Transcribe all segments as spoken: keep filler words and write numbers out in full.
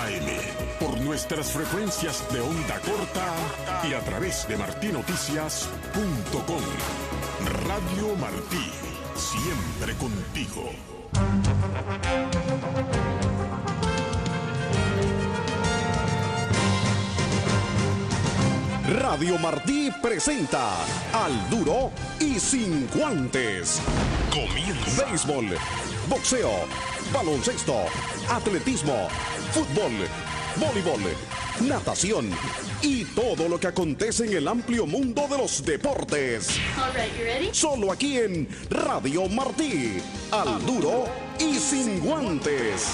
A M, por nuestras frecuencias de onda corta y a través de martí noticias punto com. Radio Martí, siempre contigo. Radio Martí presenta Al Duro y Sin Guantes. Comienza. Béisbol, boxeo, baloncesto, atletismo, fútbol, voleibol, natación y todo lo que acontece en el amplio mundo de los deportes. All right, you ready? Solo aquí en Radio Martí. Al Duro y Sin Guantes.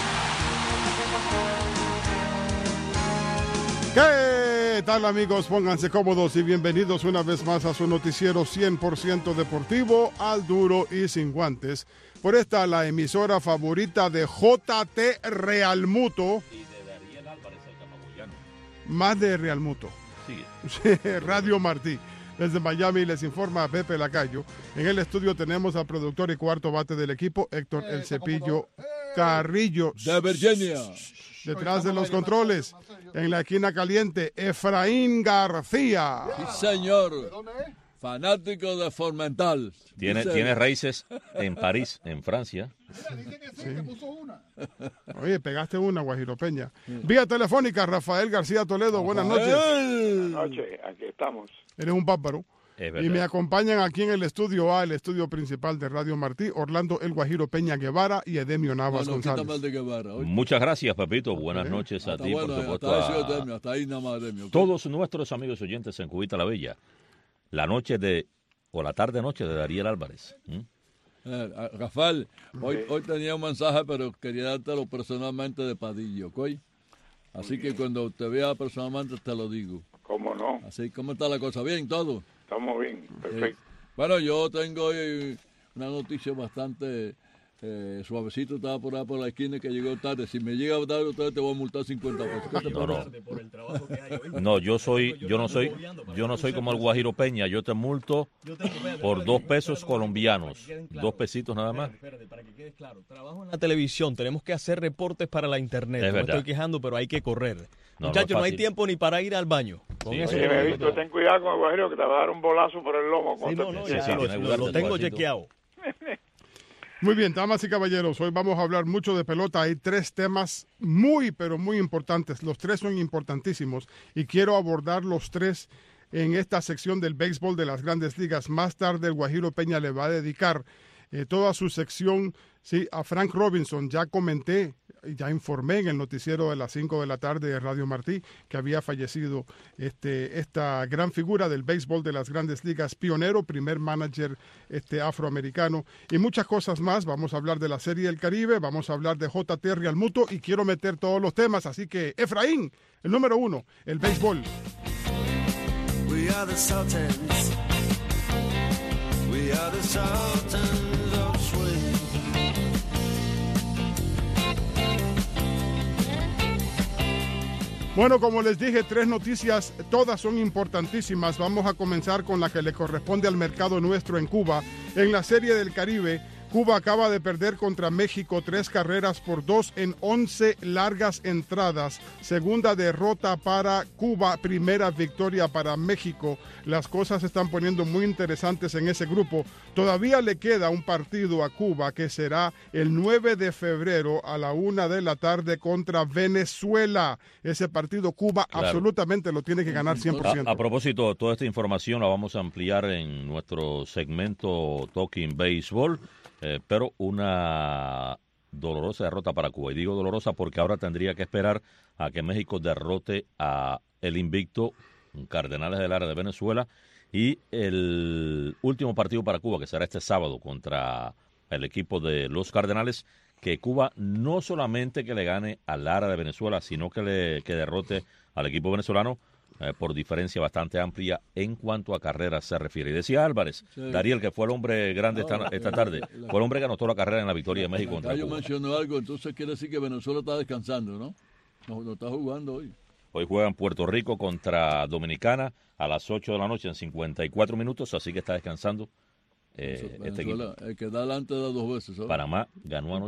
¿Qué tal, amigos? Pónganse cómodos y bienvenidos una vez más a su noticiero cien por ciento deportivo, Al Duro y Sin Guantes. Por esta, la emisora favorita de J T Realmuto. Y de Dariel Álvarez, el camaboyano. Más de Realmuto. Sigue. Radio Martí. Desde Miami les informa Pepe Lacayo. En el estudio tenemos al productor y cuarto bate del equipo, Héctor El Cepillo Carrillo. De Virginia. Detrás de los controles, en la esquina caliente, Efraín García. Sí, señor. Fanático de Formental. Tiene, Dice... tiene raíces en París, en Francia. Sí. Oye, pegaste una, Guajiro Peña. Vía telefónica, Rafael García Toledo. Buenas noches. Buenas noches, aquí estamos. Eres un bárbaro. Es Y me verdad. acompañan aquí en el estudio A, el estudio principal de Radio Martí, Orlando El Guajiro Peña Guevara y Edemio Navas No, no, quítame González. el de Guevara. Oye. Muchas gracias, Pepito. Buenas Ok. noches a Hasta ti, bueno, por supuesto, hasta ahí, sí, a Edemio, hasta ahí nada más, Edemio, ¿ok? todos nuestros amigos oyentes en Cubita la Bella. La noche de, o la tarde-noche de Dariel Álvarez. ¿Mm? Eh, a- Rafael, hoy, hoy tenía un mensaje, pero quería dártelo personalmente de Padillo, ¿ok? Así que cuando te vea personalmente te lo digo. ¿Cómo no? Así, ¿cómo está la cosa? ¿Bien todo? Estamos bien, Eh, perfecto. bueno, yo tengo hoy una noticia bastante eh, suavecito. Estaba por ahí por la esquina que llegó tarde. Si me llega tarde, otra vez te voy a multar cincuenta pesos. ¿Qué te No, no. parece? No, yo soy, yo no soy, yo no soy como el Guajiro Peña. Yo te multo por dos pesos colombianos. Dos pesitos nada más. Espérate, para que quede claro. Trabajo en la televisión, tenemos que hacer reportes para la internet. Es No me verdad. estoy quejando, pero hay que correr. No, Muchachos, no no, es hay fácil. tiempo ni para ir al baño. Con Sí, eso Oye, no me hay visto, problema. ten cuidado con el guajiro que te va a dar un bolazo por el lomo. Sí, cuando no, te no, pise. ya sí, lo, tiene que lo- cuidarte lo el tengo guachito. chequeado. Muy bien, damas y caballeros, hoy vamos a hablar mucho de pelota. Hay tres temas muy, pero muy importantes. Los tres son importantísimos y quiero abordar los tres en esta sección del béisbol de las Grandes Ligas. Más tarde, el Guajiro Peña le va a dedicar eh, toda su sección sí, a Frank Robinson. Ya comenté, ya informé en el noticiero de las cinco de la tarde de Radio Martí que había fallecido este, esta gran figura del béisbol de las Grandes Ligas, pionero, primer manager este, afroamericano y muchas cosas más. Vamos a hablar de la Serie del Caribe, vamos a hablar de J T Realmuto y quiero meter todos los temas. Así que, Efraín, el número uno, el béisbol. We are the Sultans. We are the Sultans of Swing. Bueno, como les dije, tres noticias, todas son importantísimas. Vamos a comenzar con la que le corresponde al mercado nuestro en Cuba. En la Serie del Caribe, Cuba acaba de perder contra México tres carreras por dos en once largas entradas. Segunda derrota para Cuba, primera victoria para México. Las cosas se están poniendo muy interesantes en ese grupo. Todavía le queda un partido a Cuba que será el nueve de febrero a la una de la tarde contra Venezuela. Ese partido Cuba Claro. absolutamente lo tiene que ganar cien por ciento. A, a propósito, toda esta información la vamos a ampliar en nuestro segmento Talking Baseball, eh, pero una dolorosa derrota para Cuba. Y digo dolorosa porque ahora tendría que esperar a que México derrote a el invicto Cardenales del Lara de Venezuela y el último partido para Cuba, que será este sábado contra el equipo de los Cardenales, que Cuba no solamente que le gane al Lara de Venezuela, sino que le que derrote al equipo venezolano eh, por diferencia bastante amplia en cuanto a carreras se refiere. Y decía Álvarez, Sí. Dariel, que fue el hombre grande esta, esta tarde, fue el hombre que anotó la carrera en la victoria de México contra Yo Cuba. mencionó algo, entonces quiere decir que Venezuela está descansando, ¿no? No, no está jugando hoy. Hoy juegan Puerto Rico contra Dominicana a las ocho de la noche en cincuenta y cuatro minutos, así que está descansando eh, este Venezuela, equipo. el que da delante da dos veces, ¿sabes? Panamá ganó anoche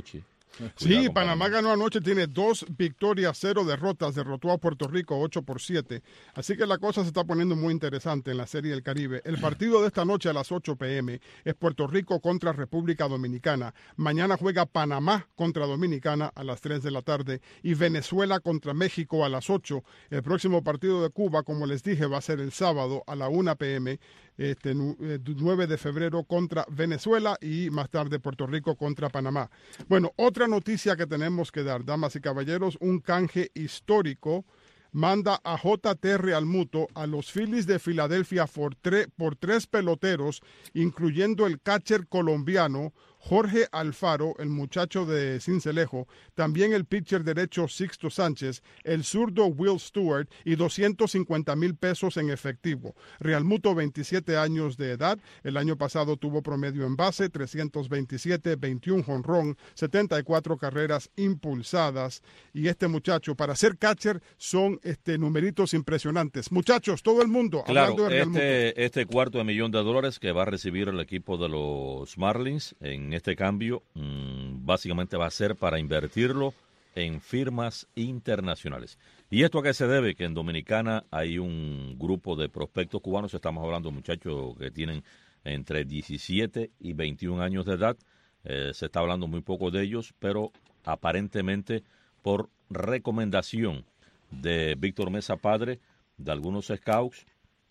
Sí, Panamá ganó anoche, tiene dos victorias, cero derrotas, derrotó a Puerto Rico ocho por siete. Así que la cosa se está poniendo muy interesante en la Serie del Caribe. El partido de esta noche a las ocho p m es Puerto Rico contra República Dominicana. Mañana juega Panamá contra Dominicana a las tres de la tarde y Venezuela contra México a las ocho. El próximo partido de Cuba, como les dije, va a ser el sábado a la una p m Este, nueve de febrero contra Venezuela y más tarde Puerto Rico contra Panamá. Bueno, otra noticia que tenemos que dar, damas y caballeros, un canje histórico manda a J T Realmuto a los Phillies de Filadelfia por, tre por tres peloteros, incluyendo el catcher colombiano Jorge Alfaro, el muchacho de Cincelejo, también el pitcher derecho Sixto Sánchez, el zurdo Will Stewart y doscientos cincuenta mil pesos en efectivo. Realmuto, veintisiete años de edad, el año pasado tuvo promedio en base, trescientos veintisiete, veintiún jonrón, setenta y cuatro carreras impulsadas, y este muchacho, para ser catcher, son este, numeritos impresionantes. Muchachos, todo el mundo claro, hablando de Realmuto. Este, este cuarto de millón de dólares que va a recibir el equipo de los Marlins en este cambio, mmm, básicamente va a ser para invertirlo en firmas internacionales. ¿Y esto a qué se debe? Que en Dominicana hay un grupo de prospectos cubanos, estamos hablando de muchachos que tienen entre diecisiete y veintiún años de edad, eh, se está hablando muy poco de ellos, pero aparentemente por recomendación de Víctor Mesa Padre, de algunos scouts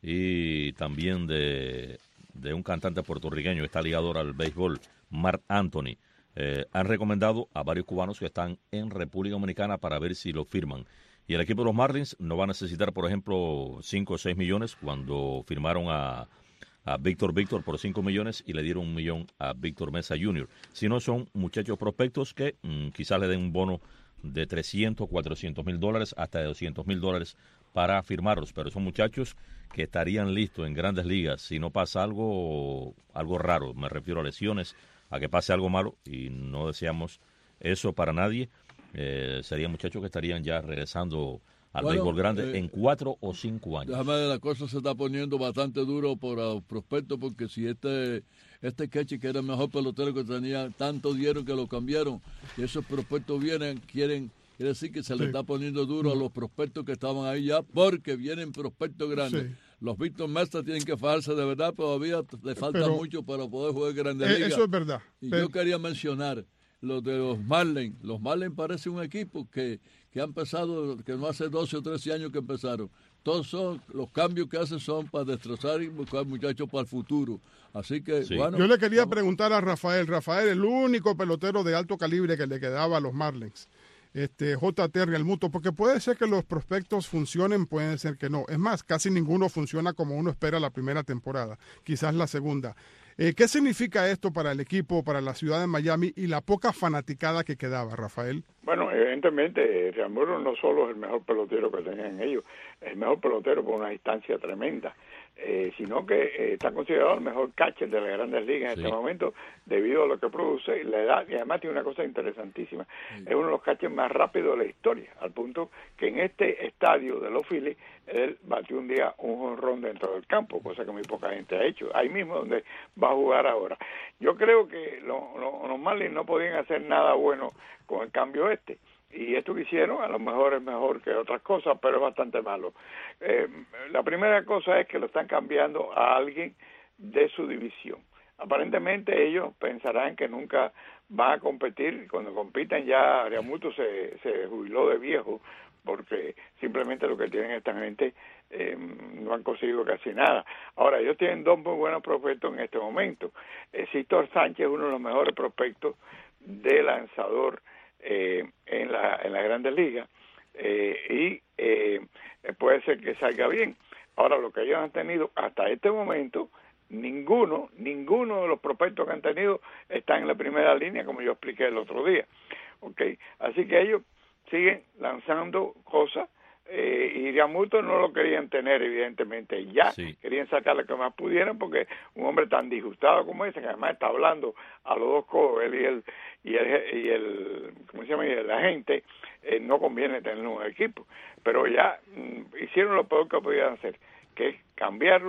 y también de, de un cantante puertorriqueño que está ligado al béisbol, Marc Anthony, eh, han recomendado a varios cubanos que están en República Dominicana para ver si lo firman. Y el equipo de los Marlins no va a necesitar, por ejemplo, cinco o seis millones cuando firmaron a, a Víctor Víctor por cinco millones y le dieron un millón a Víctor Mesa junior Sino son muchachos prospectos que mmm, quizás le den un bono de trescientos, cuatrocientos mil dólares, hasta de doscientos mil dólares para firmarlos. Pero son muchachos que estarían listos en grandes ligas si no pasa algo, algo raro. Me refiero a lesiones, a que pase algo malo, y no deseamos eso para nadie. Eh, serían muchachos que estarían ya regresando al bueno, béisbol grande eh, en cuatro o cinco años. Déjame, la cosa se está poniendo bastante duro por los prospectos, porque si este este catcher, que era el mejor pelotero que tenía, tanto dieron que lo cambiaron, y esos prospectos vienen, quieren, quiere decir que se sí. le está poniendo duro a los prospectos que estaban ahí ya, porque vienen prospectos grandes. Sí. Los Víctor Mesa tienen que fajarse de verdad, todavía le falta pero, mucho para poder jugar Grandes eh, Ligas. Eso es verdad. Y pero, yo quería mencionar los de los Marlins. Los Marlins parece un equipo que, que ha empezado, que no hace doce o trece años que empezaron. Todos son, los cambios que hacen son para destrozar y buscar muchachos para el futuro. Así que, sí. bueno. Yo le quería vamos. preguntar a Rafael. Rafael, el único pelotero de alto calibre que le quedaba a los Marlins. Este, J T Realmuto, porque puede ser que los prospectos funcionen, puede ser que no. Es más, casi ninguno funciona como uno espera la primera temporada, quizás la segunda. Eh, ¿Qué significa esto para el equipo, para la ciudad de Miami y la poca fanaticada que quedaba, Rafael? Bueno, evidentemente, Realmuto no solo es el mejor pelotero que tenían ellos, es el mejor pelotero por una distancia tremenda. Eh, sino que eh, está considerado el mejor catcher de las Grandes Ligas en sí. este momento debido a lo que produce y la edad, y además tiene una cosa interesantísima, sí. es uno de los catchers más rápidos de la historia, al punto que en este estadio de los Phillies él batió un día un jonrón dentro del campo, cosa que muy poca gente ha hecho, ahí mismo donde va a jugar ahora. Yo creo que lo, lo, los Marlins no podían hacer nada bueno con el cambio este, y esto que hicieron a lo mejor es mejor que otras cosas, pero es bastante malo. Eh, la primera cosa es que lo están cambiando a alguien de su división. Aparentemente ellos pensarán que nunca van a competir, cuando compitan ya Realmuto se, se jubiló de viejo, porque simplemente lo que tienen esta gente eh, no han conseguido casi nada. Ahora, ellos tienen dos muy buenos prospectos en este momento. Eh, Sixto Sánchez es uno de los mejores prospectos de lanzador Eh, en la en las Grandes Ligas eh, y eh, puede ser que salga bien. Ahora, lo que ellos han tenido hasta este momento, ninguno ninguno de los prospectos que han tenido están en la primera línea, como yo expliqué el otro día. Okay, así que ellos siguen lanzando cosas eh, y Realmuto no lo querían tener, evidentemente, ya sí. querían sacar lo que más pudieran, porque un hombre tan disgustado como ese, que además está hablando a los dos codos, él y el y el, y el ¿cómo se llama? Y la gente, eh, no conviene tenerlo en un equipo, pero ya mm, hicieron lo peor que podían hacer, que es cambiarlo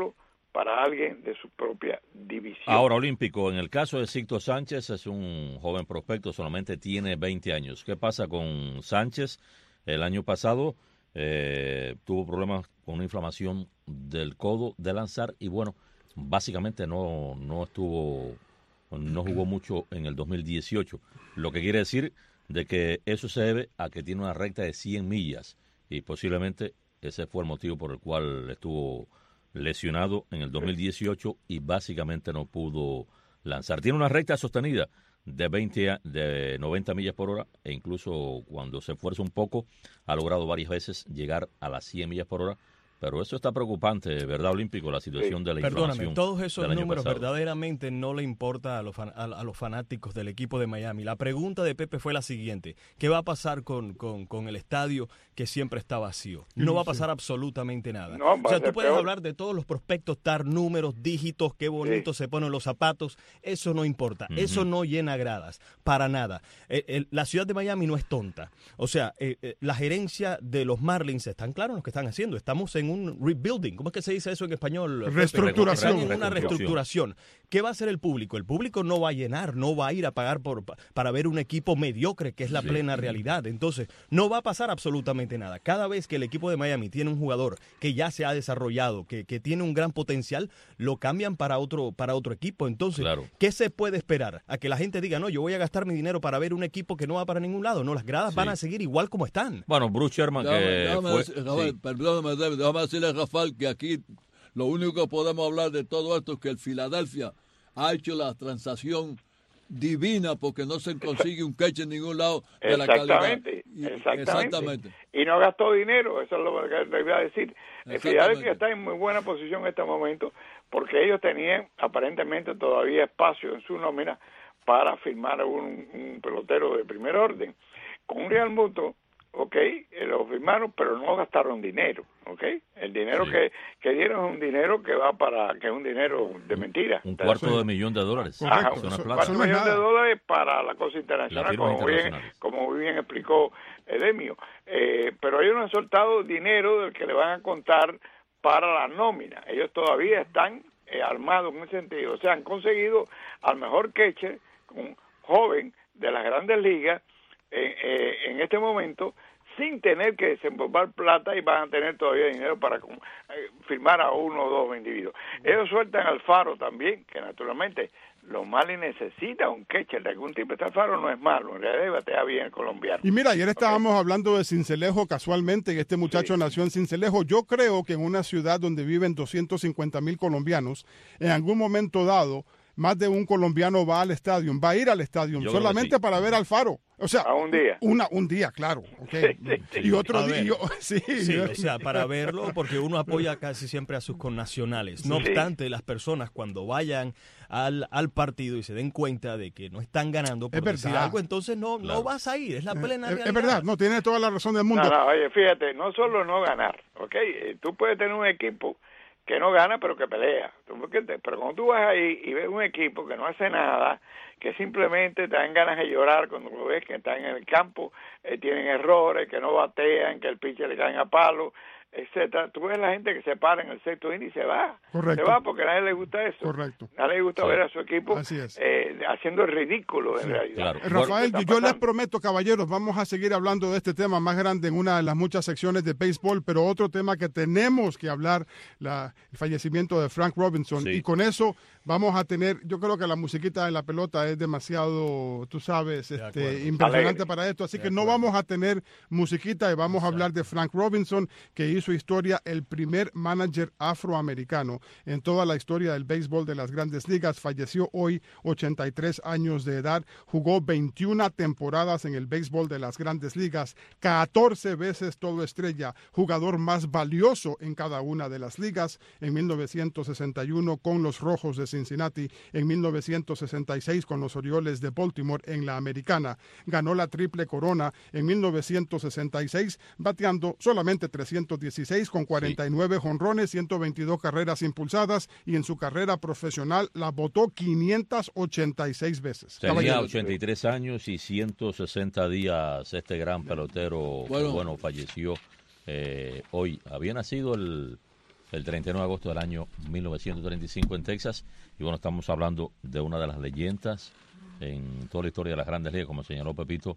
para alguien de su propia división. Ahora, Olímpico, en el caso de Sixto Sánchez, es un joven prospecto, solamente tiene veinte años. ¿Qué pasa con Sánchez? El año pasado eh, tuvo problemas con una inflamación del codo de lanzar y bueno, básicamente no, no estuvo, no jugó mucho en el dos mil dieciocho. Lo que quiere decir de que eso se debe a que tiene una recta de cien millas y posiblemente ese fue el motivo por el cual estuvo lesionado en el dos mil dieciocho y básicamente no pudo lanzar. Tiene una recta sostenida de veinte, de noventa millas por hora e incluso cuando se esfuerza un poco ha logrado varias veces llegar a las cien millas por hora. Pero eso está preocupante, ¿verdad, Olímpico? La situación sí. de la Perdóname, inflamación. todos esos del año números pasado. verdaderamente no le importa a los, fan, a, a los fanáticos del equipo de Miami. La pregunta de Pepe fue la siguiente. ¿Qué va a pasar con, con, con el estadio que siempre está vacío? No va a pasar absolutamente nada. No, o sea, tú puedes peor. hablar de todos los prospectos, dar números, dígitos, qué bonitos sí. se ponen los zapatos. Eso no importa. Uh-huh. Eso no llena gradas. Para nada. Eh, eh, la ciudad de Miami no es tonta. O sea, eh, eh, la gerencia de los Marlins están claros en lo que están haciendo. Estamos en un rebuilding. ¿Cómo es que se dice eso en español? Reestructuración. Están en una reestructuración. ¿Qué va a hacer el público? El público no va a llenar, no va a ir a pagar por para ver un equipo mediocre, que es la sí. plena realidad. Entonces, no va a pasar absolutamente nada. Cada vez que el equipo de Miami tiene un jugador que ya se ha desarrollado, que, que tiene un gran potencial, lo cambian para otro para otro equipo. Entonces, claro. ¿qué se puede esperar? A que la gente diga, no, yo voy a gastar mi dinero para ver un equipo que no va para ningún lado. No, las gradas sí. van a seguir igual como están. Bueno, Bruce Sherman, déjame, que déjame fue... decir, Rafael, sí. Perdóname, David, déjame decirle a Rafael que aquí lo único que podemos hablar de todo esto es que el Philadelphia ha hecho la transacción divina porque no se consigue un catch en ningún lado de la calidad. Exactamente, exactamente. Y no gastó dinero, eso es lo que le iba a decir. El Philadelphia está en muy buena posición en este momento porque ellos tenían aparentemente todavía espacio en su nómina para firmar un, un pelotero de primer orden. Con un Real Muto, ok, lo firmaron, pero no gastaron dinero, ok. El dinero sí. que, que dieron es un dinero que va para, que es un dinero de mentira. Un cuarto sí. de millón de dólares. Ajá, un cuarto de millón de dólares para la cosa internacional, como bien, como muy bien explicó Edemio. Eh, pero ellos no han soltado dinero del que le van a contar para la nómina. Ellos todavía están eh, armados en ese sentido. O sea, han conseguido al mejor catcher, un joven de las grandes ligas, Eh, eh, en este momento sin tener que desembolsar plata y van a tener todavía dinero para eh, firmar a uno o dos individuos. Ellos sueltan al Faro también, que naturalmente los Marlins necesitan un catcher de algún tipo. Este Alfaro no es malo, en realidad batea bien el colombiano. Y mira, ayer estábamos okay. hablando de Sincelejo casualmente, que este muchacho sí. nació en Sincelejo. Yo creo que en una ciudad donde viven doscientos cincuenta mil colombianos, en algún momento dado, más de un colombiano va al estadio, va a ir al estadio solamente sí. para ver al Faro. O sea, a un día. Una, un día, claro. Okay. Sí, sí, sí. Y otro día. Yo, sí, sí, o sea, para verlo, porque uno apoya casi siempre a sus connacionales. No sí. obstante, las personas cuando vayan al, al partido y se den cuenta de que no están ganando por es decir algo, entonces no, claro. no vas a ir. Es la plena es, realidad. Es verdad, no, tienes toda la razón del mundo. No, no, oye, fíjate, no solo no ganar, ¿ok? Tú puedes tener un equipo que no gana, pero que pelea. Pero cuando tú vas ahí y ves un equipo que no hace nada, que simplemente te dan ganas de llorar cuando lo ves, que están en el campo, eh, tienen errores, que no batean, que el pitcher le caen a palo, etcétera. Tú ves la gente que se para en el sexto inning y se va. Correcto. Se va porque a nadie le gusta eso. Correcto. A nadie le gusta sí. ver a su equipo eh, haciendo el ridículo en sí. realidad. Claro. Rafael, yo les prometo, caballeros, vamos a seguir hablando de este tema más grande en una de las muchas secciones de béisbol, pero otro tema que tenemos que hablar, la, el fallecimiento de Frank Robinson. Sí. Y con eso vamos a tener, yo creo que la musiquita de la pelota es demasiado, tú sabes, este, impresionante para esto, así de que acuerdo. No vamos a tener musiquita y vamos Exacto. a hablar de Frank Robinson, que hizo su historia, el primer manager afroamericano en toda la historia del béisbol de las Grandes Ligas. Falleció hoy, ochenta y tres años de edad. Jugó veintiuna temporadas en el béisbol de las Grandes Ligas, catorce veces todo estrella, jugador más valioso en cada una de las ligas. En mil novecientos sesenta y uno con los Rojos de Cincinnati, en mil novecientos sesenta y seis con los Orioles de Baltimore en la Americana. Ganó la triple corona en mil novecientos sesenta y seis, bateando solamente trescientos dieciséis con cuarenta y nueve sí. jonrones, ciento veintidós carreras impulsadas, y en su carrera profesional la botó quinientas ochenta y seis veces. Tenía Caballero. ochenta y tres años y ciento sesenta días este gran pelotero bueno, que, bueno falleció eh, hoy. Había nacido el el treinta y nueve de agosto del año mil novecientos treinta y cinco en Texas. Y bueno, estamos hablando de una de las leyendas en toda la historia de las Grandes Ligas, como señaló Pepito,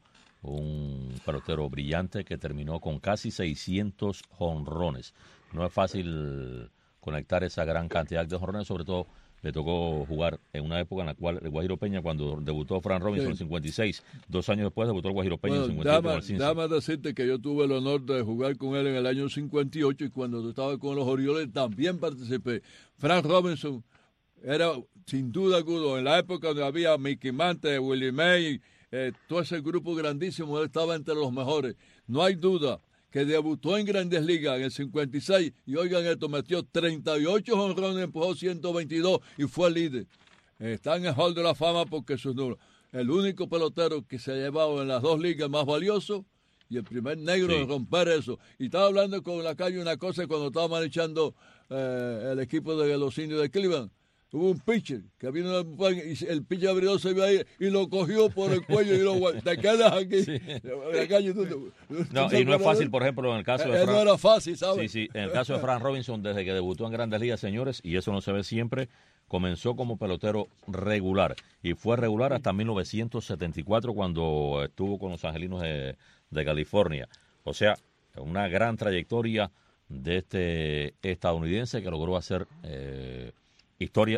un pelotero brillante que terminó con casi seiscientos jonrones. No es fácil conectar esa gran cantidad de jonrones, sobre todo le tocó jugar en una época en la cual el Guajiro Peña, cuando debutó Frank Robinson sí. en cincuenta y seis, dos años después debutó el Guajiro Peña bueno, en cincuenta y siete. Dama, con el Cincy. Dame decirte que yo tuve el honor de jugar con él en el año cincuenta y ocho y cuando estaba con los Orioles también participé. Frank Robinson era sin duda alguna, en la época donde había Mickey Mantle, Willie May, eh, todo ese grupo grandísimo, él estaba entre los mejores. No hay duda que debutó en Grandes Ligas en el cincuenta y seis y oigan esto, metió treinta y ocho jonrones, empujó ciento veintidós y fue líder. Está en el Hall de la Fama porque es el único pelotero que se ha llevado en las dos ligas más valioso y el primer negro sí. en romper eso. Y estaba hablando con la calle una cosa cuando estaba manejando eh, el equipo de los Indios de Cleveland. Hubo un pitcher que vino y el pitcher abrió se iba a ir y lo cogió por el cuello y lo te quedas aquí. Sí. La calle, tú, tú, no, y no es fácil, por ejemplo, en el caso de Frank. No era fácil, ¿sabes? Sí, sí, en el caso de Frank Robinson, desde que debutó en Grandes Ligas, señores, y eso no se ve siempre, comenzó como pelotero regular y fue regular hasta mil novecientos setenta y cuatro cuando estuvo con los Angelinos de, de California. O sea, una gran trayectoria de este estadounidense que logró hacer eh, historia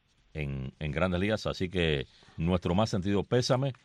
en, en Grandes Ligas, así que nuestro más sentido pésame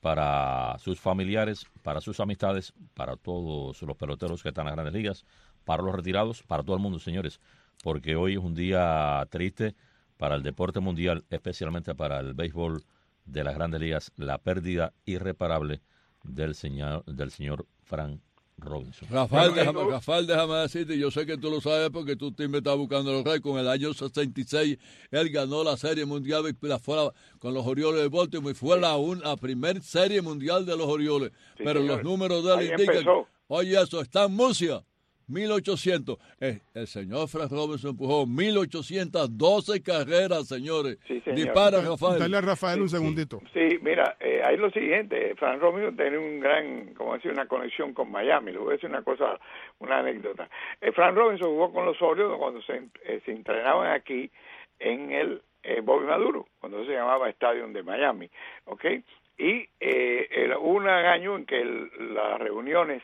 para sus familiares, para sus amistades, para todos los peloteros que están en las Grandes Ligas, para los retirados, para todo el mundo, señores, porque hoy es un día triste para el deporte mundial, especialmente para el béisbol de las Grandes Ligas, la pérdida irreparable del señor, del señor Frank Robinson. Rafael, déjame, Rafael, déjame decirte, yo sé que tú lo sabes porque tú te me estás buscando los récords. En el año sesenta y seis, él ganó la Serie Mundial la fuera, con los Orioles de Baltimore y fue la, un, la primer Serie Mundial de los Orioles. Sí, pero señor, los números de él indican, empezó. Oye, eso está en Murcia. mil ochocientos. Eh, el señor Frank Robinson empujó mil ochocientas doce carreras, señores. Sí, señor. Dispara, Rafael. Dale a Rafael sí, un segundito. Sí, sí mira, eh, hay lo siguiente. Frank Robinson tiene un gran, como decir, una conexión con Miami. Le voy a decir una cosa, una anécdota. Eh, Frank Robinson jugó con los Orioles cuando se, eh, se entrenaban aquí en el eh, Bobby Maduro, cuando se llamaba Stadium de Miami. ¿Ok? Y eh, era un año en que el, las reuniones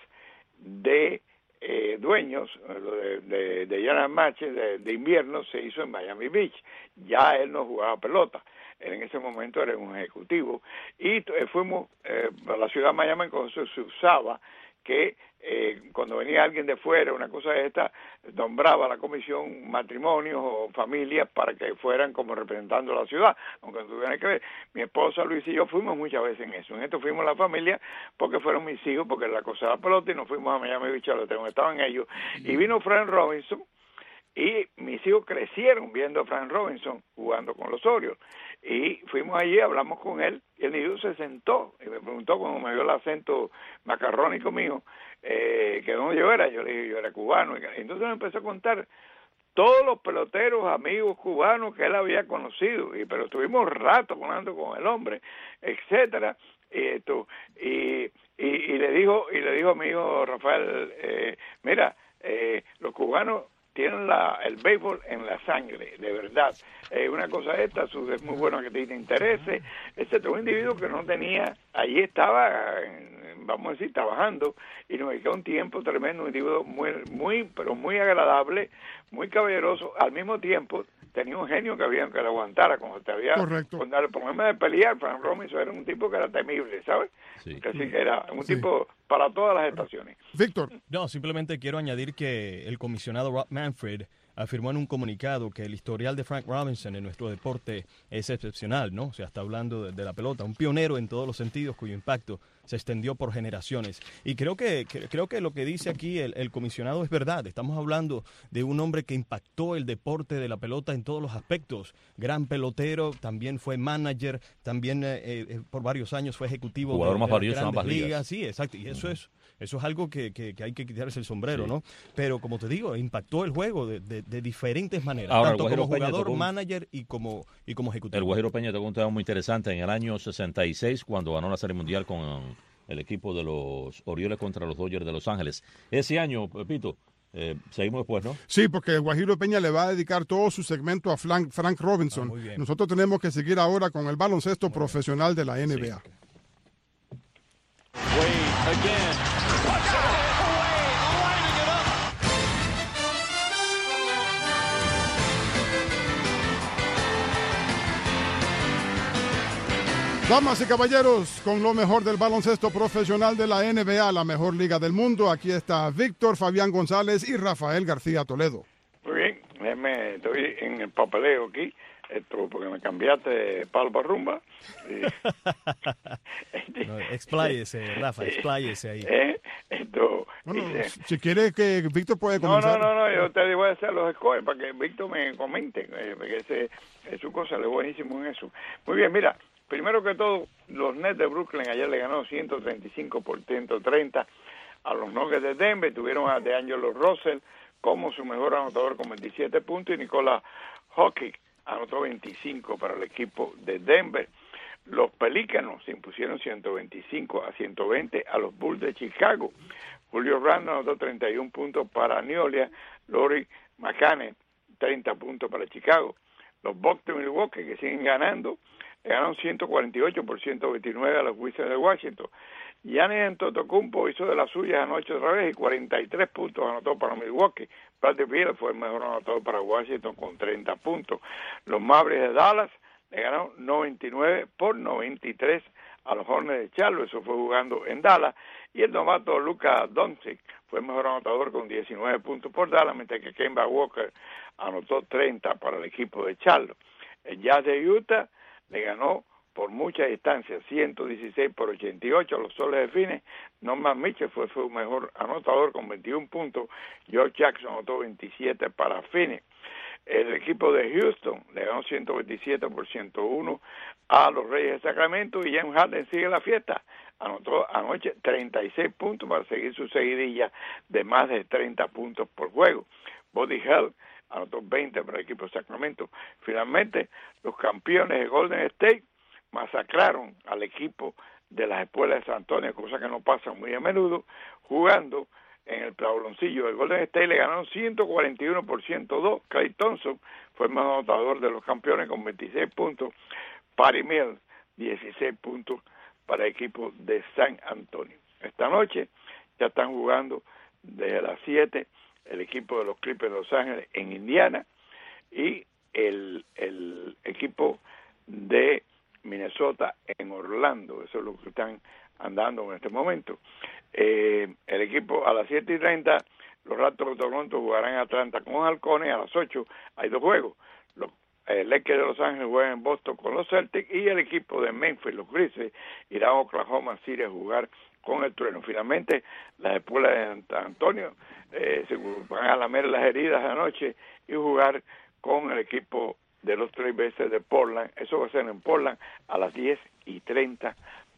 de Eh, dueños de, de, de General Matches de, de invierno se hizo en Miami Beach. Ya él no jugaba pelota, él en ese momento era un ejecutivo y eh, fuimos eh, a la ciudad de Miami cuando se, se usaba que eh, cuando venía alguien de fuera, una cosa de esta, nombraba a la comisión matrimonios o familias para que fueran como representando a la ciudad, aunque no tuvieran que ver. Mi esposa Luis y yo fuimos muchas veces en eso. En esto fuimos la familia porque fueron mis hijos, porque la cosa de la pelota y nos fuimos a Miami Beach, donde estaban ellos. Y vino Frank Robinson y mis hijos crecieron viendo a Frank Robinson jugando con los Orioles. Y fuimos allí, hablamos con él, y el niño se sentó y me preguntó cuando me vio el acento macarrónico mío, eh, que dónde yo era. Yo le dije, yo era cubano. Y entonces me empezó a contar todos los peloteros, amigos cubanos que él había conocido, y pero estuvimos rato hablando con el hombre, etcétera. Y esto, y, y, y le dijo, y le dijo a mi hijo Rafael, eh, mira, eh, los cubanos tienen la, el béisbol en la sangre, de verdad. Eh, una cosa esta, es muy bueno que te interese, etcétera. Un individuo que no tenía, allí estaba, vamos a decir, trabajando, y nos dedicó un tiempo tremendo, un individuo muy, muy, pero muy agradable, muy caballeroso, al mismo tiempo tenía un genio que había que lo aguantara, como te había, correcto, cuando el problema de pelear, Frank Robinson era un tipo que era temible, ¿sabes? Sí. Así que era un sí. tipo para todas las estaciones. Víctor. No, simplemente quiero añadir que el comisionado Rob Manfred afirmó en un comunicado que el historial de Frank Robinson en nuestro deporte es excepcional, ¿no? O sea, está hablando de, de la pelota, un pionero en todos los sentidos cuyo impacto se extendió por generaciones. Y creo que, que creo que lo que dice aquí el, el comisionado es verdad. Estamos hablando de un hombre que impactó el deporte de la pelota en todos los aspectos. Gran pelotero, también fue manager, también eh, eh, por varios años fue ejecutivo jugador de, más de valioso las grandes en ambas ligas. ligas. Sí, exacto. Y eso uh-huh. es eso es algo que, que, que hay que quitarse el sombrero, sí. ¿no? Pero como te digo, impactó el juego de, de, de diferentes maneras, ahora, tanto como jugador, un... manager y como y como ejecutivo. El Guajiro Peña tocó un tema muy interesante en el año sesenta y seis cuando ganó la Serie Mundial con el equipo de los Orioles contra los Dodgers de Los Ángeles. Ese año, Pepito, Eh, seguimos después, ¿no? Sí, porque Guajiro Peña le va a dedicar todo su segmento a Frank, Frank Robinson. Ah, Nosotros tenemos que seguir ahora con el baloncesto muy profesional bien. de la N B A. Sí. Wade again. Damas y caballeros, con lo mejor del baloncesto profesional de la N B A, la mejor liga del mundo, aquí está Víctor Fabián González y Rafael García Toledo. Muy bien, me estoy en el papeleo aquí, esto porque me cambiaste palpa rumba. No, expláyese, Rafa, expláyese ahí. Eh, esto, Bueno, dice, si quiere que Víctor puede no, comenzar. no, no, no, yo te voy a hacer los scores para que Víctor me comente, eh, porque ese, es su cosa, le es buenísimo en eso. Muy bien, mira. Primero que todo, los Nets de Brooklyn ayer le ganó ciento treinta y cinco por ciento treinta a los Nuggets de Denver. Tuvieron a DeAngelo Russell como su mejor anotador con veintisiete puntos y Nikola Jokic anotó veinticinco para el equipo de Denver. Los Pelícanos se impusieron ciento veinticinco a ciento veinte a los Bulls de Chicago. Julio Randle anotó treinta y uno puntos para New Orleans. Lauri Markkanen, treinta puntos para Chicago. Los Bucks de Milwaukee, que siguen ganando, ganaron ciento cuarenta y ocho por ciento veintinueve a los Wizards de Washington. Giannis Antetokounmpo hizo de las suyas anoche otra vez y cuarenta y tres puntos anotó para Milwaukee. Bradley Beal fue el mejor anotador para Washington con treinta puntos. Los Mavericks de Dallas le ganaron noventa y nueve por noventa y tres a los Hornets de Charlotte. Eso fue jugando en Dallas. Y el novato Luka Doncic fue el mejor anotador con diecinueve puntos por Dallas, mientras que Kemba Walker anotó treinta para el equipo de Charlotte. El Jazz de Utah le ganó por mucha distancia, ciento dieciséis por ochenta y ocho a los Soles de Phoenix. Norman Mitchell fue su mejor anotador con veintiún puntos. George Jackson anotó veintisiete para Phoenix. El equipo de Houston le ganó ciento veintisiete por ciento uno a los Reyes de Sacramento y James Harden sigue la fiesta. Anotó anoche treinta y seis puntos para seguir su seguidilla de más de treinta puntos por juego. Buddy Hield anotó veinte para el equipo de Sacramento. Finalmente, los campeones de Golden State masacraron al equipo de las Espuelas de San Antonio, cosa que no pasa muy a menudo, jugando en el tabloncillo del Golden State. Le ganaron ciento cuarenta y uno por ciento dos. Klay Thompson fue el más anotador de los campeones con veintiséis puntos. Patty Mills, dieciséis puntos para el equipo de San Antonio. Esta noche ya están jugando desde las siete el equipo de los Clippers de Los Ángeles en Indiana y el, el equipo de Minnesota en Orlando. Eso es lo que están andando en este momento. Eh, el equipo a las siete y treinta, los Raptors de Toronto jugarán en Atlanta con los Halcones. A las ocho hay dos juegos. Los el Lakers de Los Ángeles juegan en Boston con los Celtics y el equipo de Memphis, los Grizzlies, irá a Oklahoma City a jugar con el Trueno. Finalmente, las Espuelas de San Antonio eh, se van a lamer las heridas de anoche y jugar con el equipo de los tres veces de Portland. Eso va a ser en Portland a las diez y treinta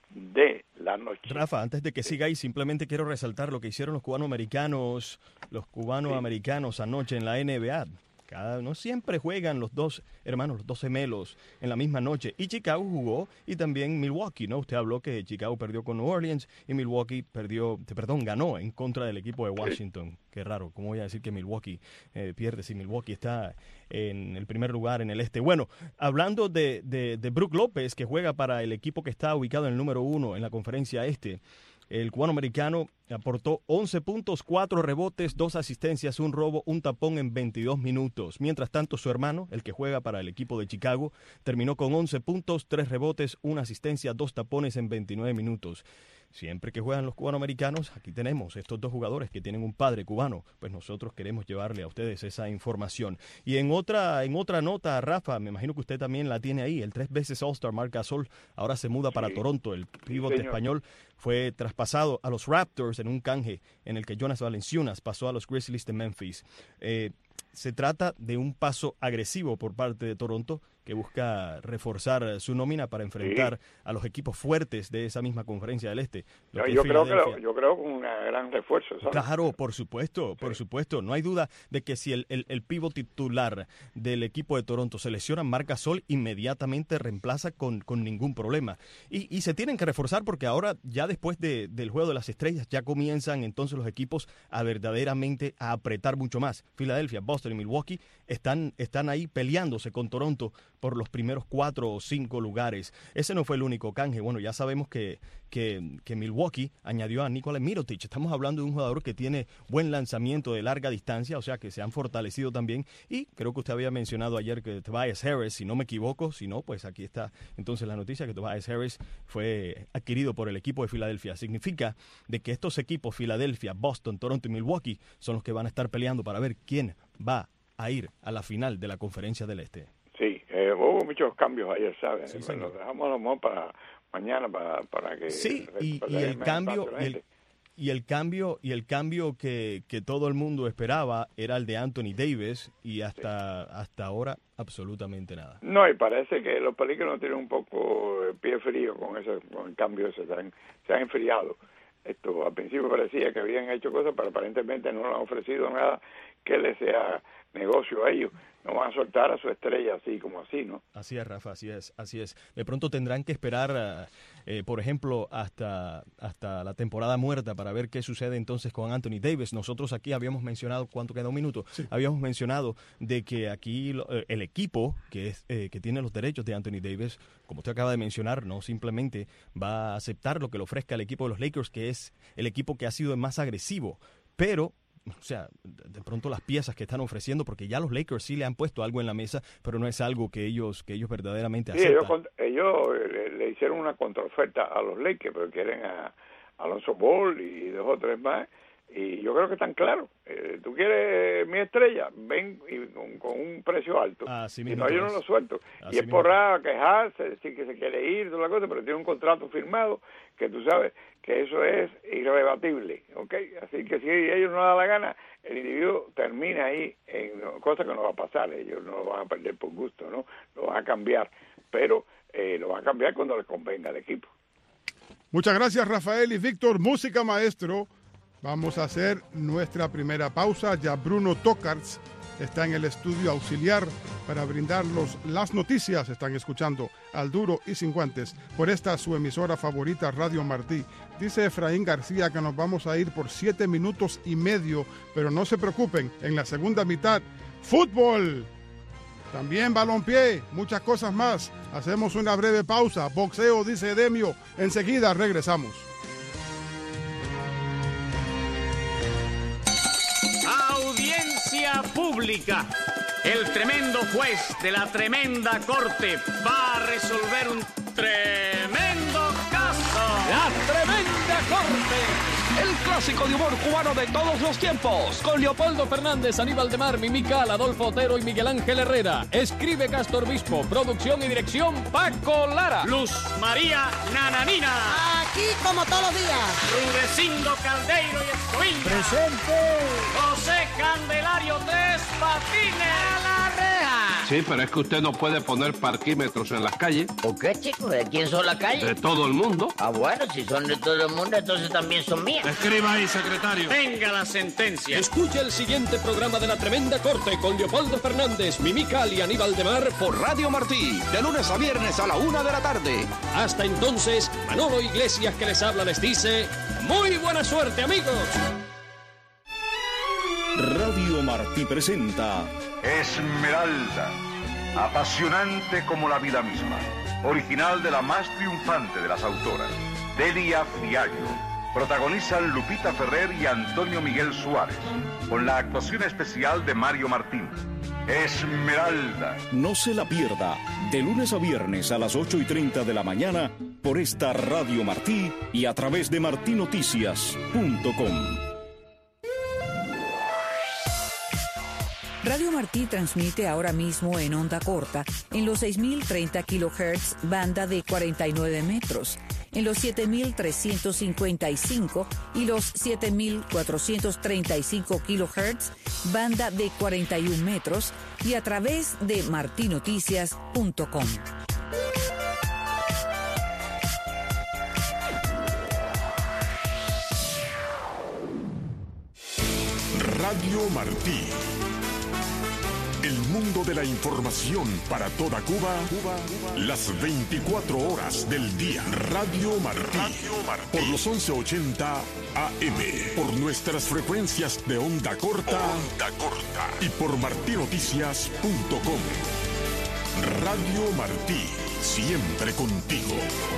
de la noche. Rafa, antes de que siga ahí, simplemente quiero resaltar lo que hicieron los cubanoamericanos, los cubanoamericanos sí. anoche en la N B A. Cada, no siempre juegan los dos hermanos, los dos gemelos en la misma noche. Y Chicago jugó y también Milwaukee, ¿no? Usted habló que Chicago perdió con New Orleans y Milwaukee perdió, perdón, ganó en contra del equipo de Washington. Qué raro, ¿cómo voy a decir que Milwaukee eh, pierde si Milwaukee está en el primer lugar en el este? Bueno, hablando de, de, de Brook López, que juega para el equipo que está ubicado en el número uno en la conferencia este. El cubano-americano aportó once puntos, cuatro rebotes, dos asistencias, un robo, un tapón en veintidós minutos. Mientras tanto, su hermano, el que juega para el equipo de Chicago, terminó con once puntos, tres rebotes, una asistencia, dos tapones en veintinueve minutos. Siempre que juegan los cubanoamericanos, aquí tenemos estos dos jugadores que tienen un padre cubano, pues nosotros queremos llevarle a ustedes esa información. Y en otra en otra nota, Rafa, me imagino que usted también la tiene ahí, el tres veces All-Star Marc Gasol ahora se muda para sí. Toronto. El pivote sí, español fue traspasado a los Raptors en un canje en el que Jonas Valanciunas pasó a los Grizzlies de Memphis. Eh, se trata de un paso agresivo por parte de Toronto, que busca reforzar su nómina para enfrentar sí. a los equipos fuertes de esa misma conferencia del Este. Yo, yo creo que lo, yo creo con un gran refuerzo. ¿sabes? Claro, por supuesto, por sí. supuesto. No hay duda de que si el, el, el pívot titular del equipo de Toronto se lesiona, Marc Gasol inmediatamente reemplaza con, con ningún problema. Y, y se tienen que reforzar porque ahora, ya después de, del Juego de las Estrellas, ya comienzan entonces los equipos a verdaderamente a apretar mucho más. Filadelfia, Boston y Milwaukee están, están ahí peleándose con Toronto por los primeros cuatro o cinco lugares. Ese no fue el único canje. Bueno, ya sabemos que, que, que Milwaukee añadió a Nikola Mirotic. Estamos hablando de un jugador que tiene buen lanzamiento de larga distancia, o sea que se han fortalecido también. Y creo que usted había mencionado ayer que Tobias Harris, si no me equivoco, si no, pues aquí está entonces la noticia que Tobias Harris fue adquirido por el equipo de Filadelfia. Significa de que estos equipos, Filadelfia, Boston, Toronto y Milwaukee, son los que van a estar peleando para ver quién va a ir a la final de la Conferencia del Este. Sí, eh, hubo muchos cambios ayer, ¿sabes? Sí, bueno, dejamos a lo mejor para mañana para, para que... Sí, y, y el cambio... Y el, y el cambio y el cambio que, que todo el mundo esperaba era el de Anthony Davis y hasta sí. hasta ahora absolutamente nada. No, y parece que los Pelicans tienen un poco el pie frío con ese con el cambio ese, se han, se han enfriado. Esto al principio parecía que habían hecho cosas, pero aparentemente no le han ofrecido nada que les sea negocio a ellos. No van a soltar a su estrella así como así, ¿no? Así es, Rafa, así es, así es. De pronto tendrán que esperar, eh, por ejemplo, hasta, hasta la temporada muerta para ver qué sucede entonces con Anthony Davis. Nosotros aquí habíamos mencionado, ¿cuánto queda? Un minuto. Sí. Habíamos mencionado de que aquí eh, el equipo que, es, eh, que tiene los derechos de Anthony Davis, como usted acaba de mencionar, no simplemente va a aceptar lo que le ofrezca el equipo de los Lakers, que es el equipo que ha sido el más agresivo, pero... O sea, de pronto las piezas que están ofreciendo, porque ya los Lakers sí le han puesto algo en la mesa, pero no es algo que ellos que ellos verdaderamente sí, aceptan. Ellos, ellos le, le hicieron una contraoferta a los Lakers, pero quieren a Alonso Ball y dos o tres más, y yo creo que están claros. Eh, tú quieres mi estrella, ven y con, con un precio alto. Ah, si no, yo no lo suelto. Así y es por a quejarse, decir que se quiere ir, toda la cosa, pero tiene un contrato firmado que tú sabes que eso es irrebatible, ¿ok? Así que si a ellos no da la gana, el individuo termina ahí en cosa que no va a pasar. Ellos no lo van a perder por gusto, ¿no? Lo van a cambiar, pero eh, lo van a cambiar cuando les convenga al equipo. Muchas gracias, Rafael y Víctor. Música, maestro. Vamos a hacer nuestra primera pausa. Ya Bruno Tokarz está en el estudio auxiliar para brindarlos las noticias. Están escuchando Al Duro y Sin Guantes por esta su emisora favorita, Radio Martí. Dice Efraín García que nos vamos a ir por siete minutos y medio, pero no se preocupen, en la segunda mitad, fútbol, también balompié, muchas cosas más. Hacemos una breve pausa. Boxeo, dice Demio. Enseguida regresamos. Audiencia pública. El tremendo juez de la tremenda corte va a resolver un tremendo caso. La tremenda corte. El clásico de humor cubano de todos los tiempos. Con Leopoldo Fernández, Aníbal de Mar, Mimical, Adolfo Otero y Miguel Ángel Herrera. Escribe Castor Bispo. Producción y dirección Paco Lara. Luz María Nananina. Aquí como todos los días. Rudecindo Caldeiro y Escoviña. Presente. José Candelario Tres Patines. A la reja. Sí, pero es que usted no puede poner parquímetros en las calles. ¿O qué, chicos? ¿De quién son las calles? De todo el mundo. Ah, bueno, si son de todo el mundo, entonces también son mías. Escriba ahí, secretario. Venga la sentencia. Escucha el siguiente programa de La Tremenda Corte con Leopoldo Fernández, Mimical y Aníbal de Mar por Radio Martí, de lunes a viernes a la una de la tarde. Hasta entonces, Manolo Iglesias que les habla les dice, ¡muy buena suerte, amigos! Radio Martí presenta Esmeralda, apasionante como la vida misma, original de la más triunfante de las autoras, Delia Fiallo. Protagonizan Lupita Ferrer y Antonio Miguel Suárez, con la actuación especial de Mario Martín. Esmeralda. No se la pierda, de lunes a viernes a las ocho y treinta de la mañana, por esta Radio Martí y a través de martí noticias punto com. Radio Martí transmite ahora mismo en onda corta, en los seis mil treinta kilohertz, banda de cuarenta y nueve metros, en los siete mil trescientos cincuenta y cinco y los siete mil cuatrocientos treinta y cinco kilohertz, banda de cuarenta y un metros, y a través de marti noticias punto com. Radio Martí. El mundo de la información para toda Cuba, Cuba, las veinticuatro horas del día. Radio Martí. Radio Martí. Por los once ochenta A M. Por nuestras frecuencias de onda corta. Onda corta. Y por marti noticias punto com. Radio Martí. Siempre contigo.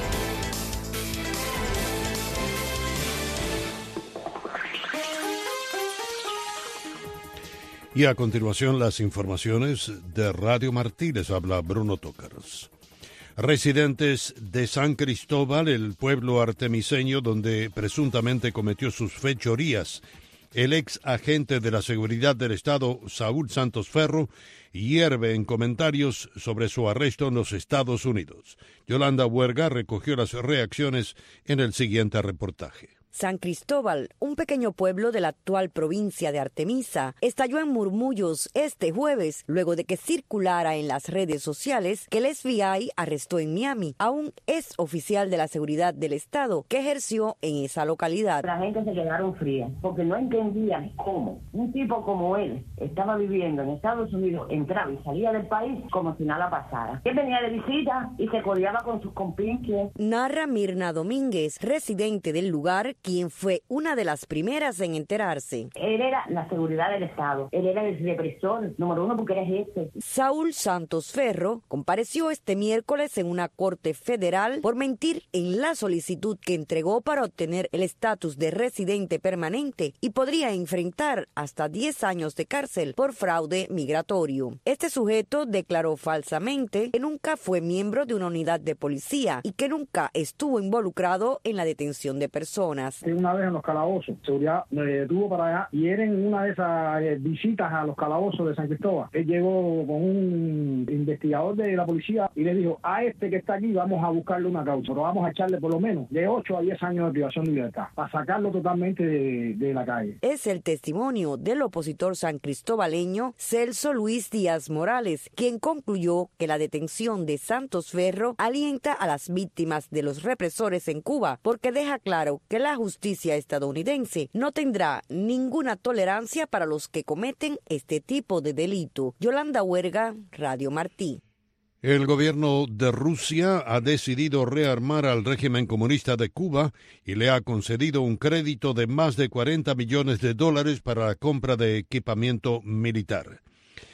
Y a continuación las informaciones de Radio Martí. Les habla Bruno Tócaros. Residentes de San Cristóbal, el pueblo artemiseño donde presuntamente cometió sus fechorías el ex agente de la seguridad del Estado, Saúl Santos Ferro, hierve en comentarios sobre su arresto en los Estados Unidos. Yolanda Huerga recogió las reacciones en el siguiente reportaje. San Cristóbal, un pequeño pueblo de la actual provincia de Artemisa, estalló en murmullos este jueves luego de que circulara en las redes sociales que el F B I arrestó en Miami a un ex oficial de la seguridad del Estado que ejerció en esa localidad. La gente se quedaron fría porque no entendían cómo un tipo como él estaba viviendo en Estados Unidos, entraba y salía del país como si nada pasara. Él venía de visita y se codeaba con sus compinches. Narra Mirna Domínguez, residente del lugar, quien fue una de las primeras en enterarse. Él era la seguridad del Estado, él era el represor número uno porque era jefe. Saúl Santos Ferro compareció este miércoles en una corte federal por mentir en la solicitud que entregó para obtener el estatus de residente permanente y podría enfrentar hasta diez años de cárcel por fraude migratorio. Este sujeto declaró falsamente que nunca fue miembro de una unidad de policía y que nunca estuvo involucrado en la detención de personas. Una vez en los calabozos, seguridad me detuvo para allá y era en una de esas eh, visitas a los calabozos de San Cristóbal. Él llegó con un investigador de la policía y le dijo, a este que está aquí vamos a buscarle una causa, pero vamos a echarle por lo menos de ocho a diez años de privación de libertad, para sacarlo totalmente de, de la calle. Es el testimonio del opositor san cristobaleño Celso Luis Díaz Morales, quien concluyó que la detención de Santos Ferro alienta a las víctimas de los represores en Cuba, porque deja claro que la justicia estadounidense no tendrá ninguna tolerancia para los que cometen este tipo de delito. Yolanda Huerga, Radio Martí. El gobierno de Rusia ha decidido rearmar al régimen comunista de Cuba y le ha concedido un crédito de más de cuarenta millones de dólares para la compra de equipamiento militar.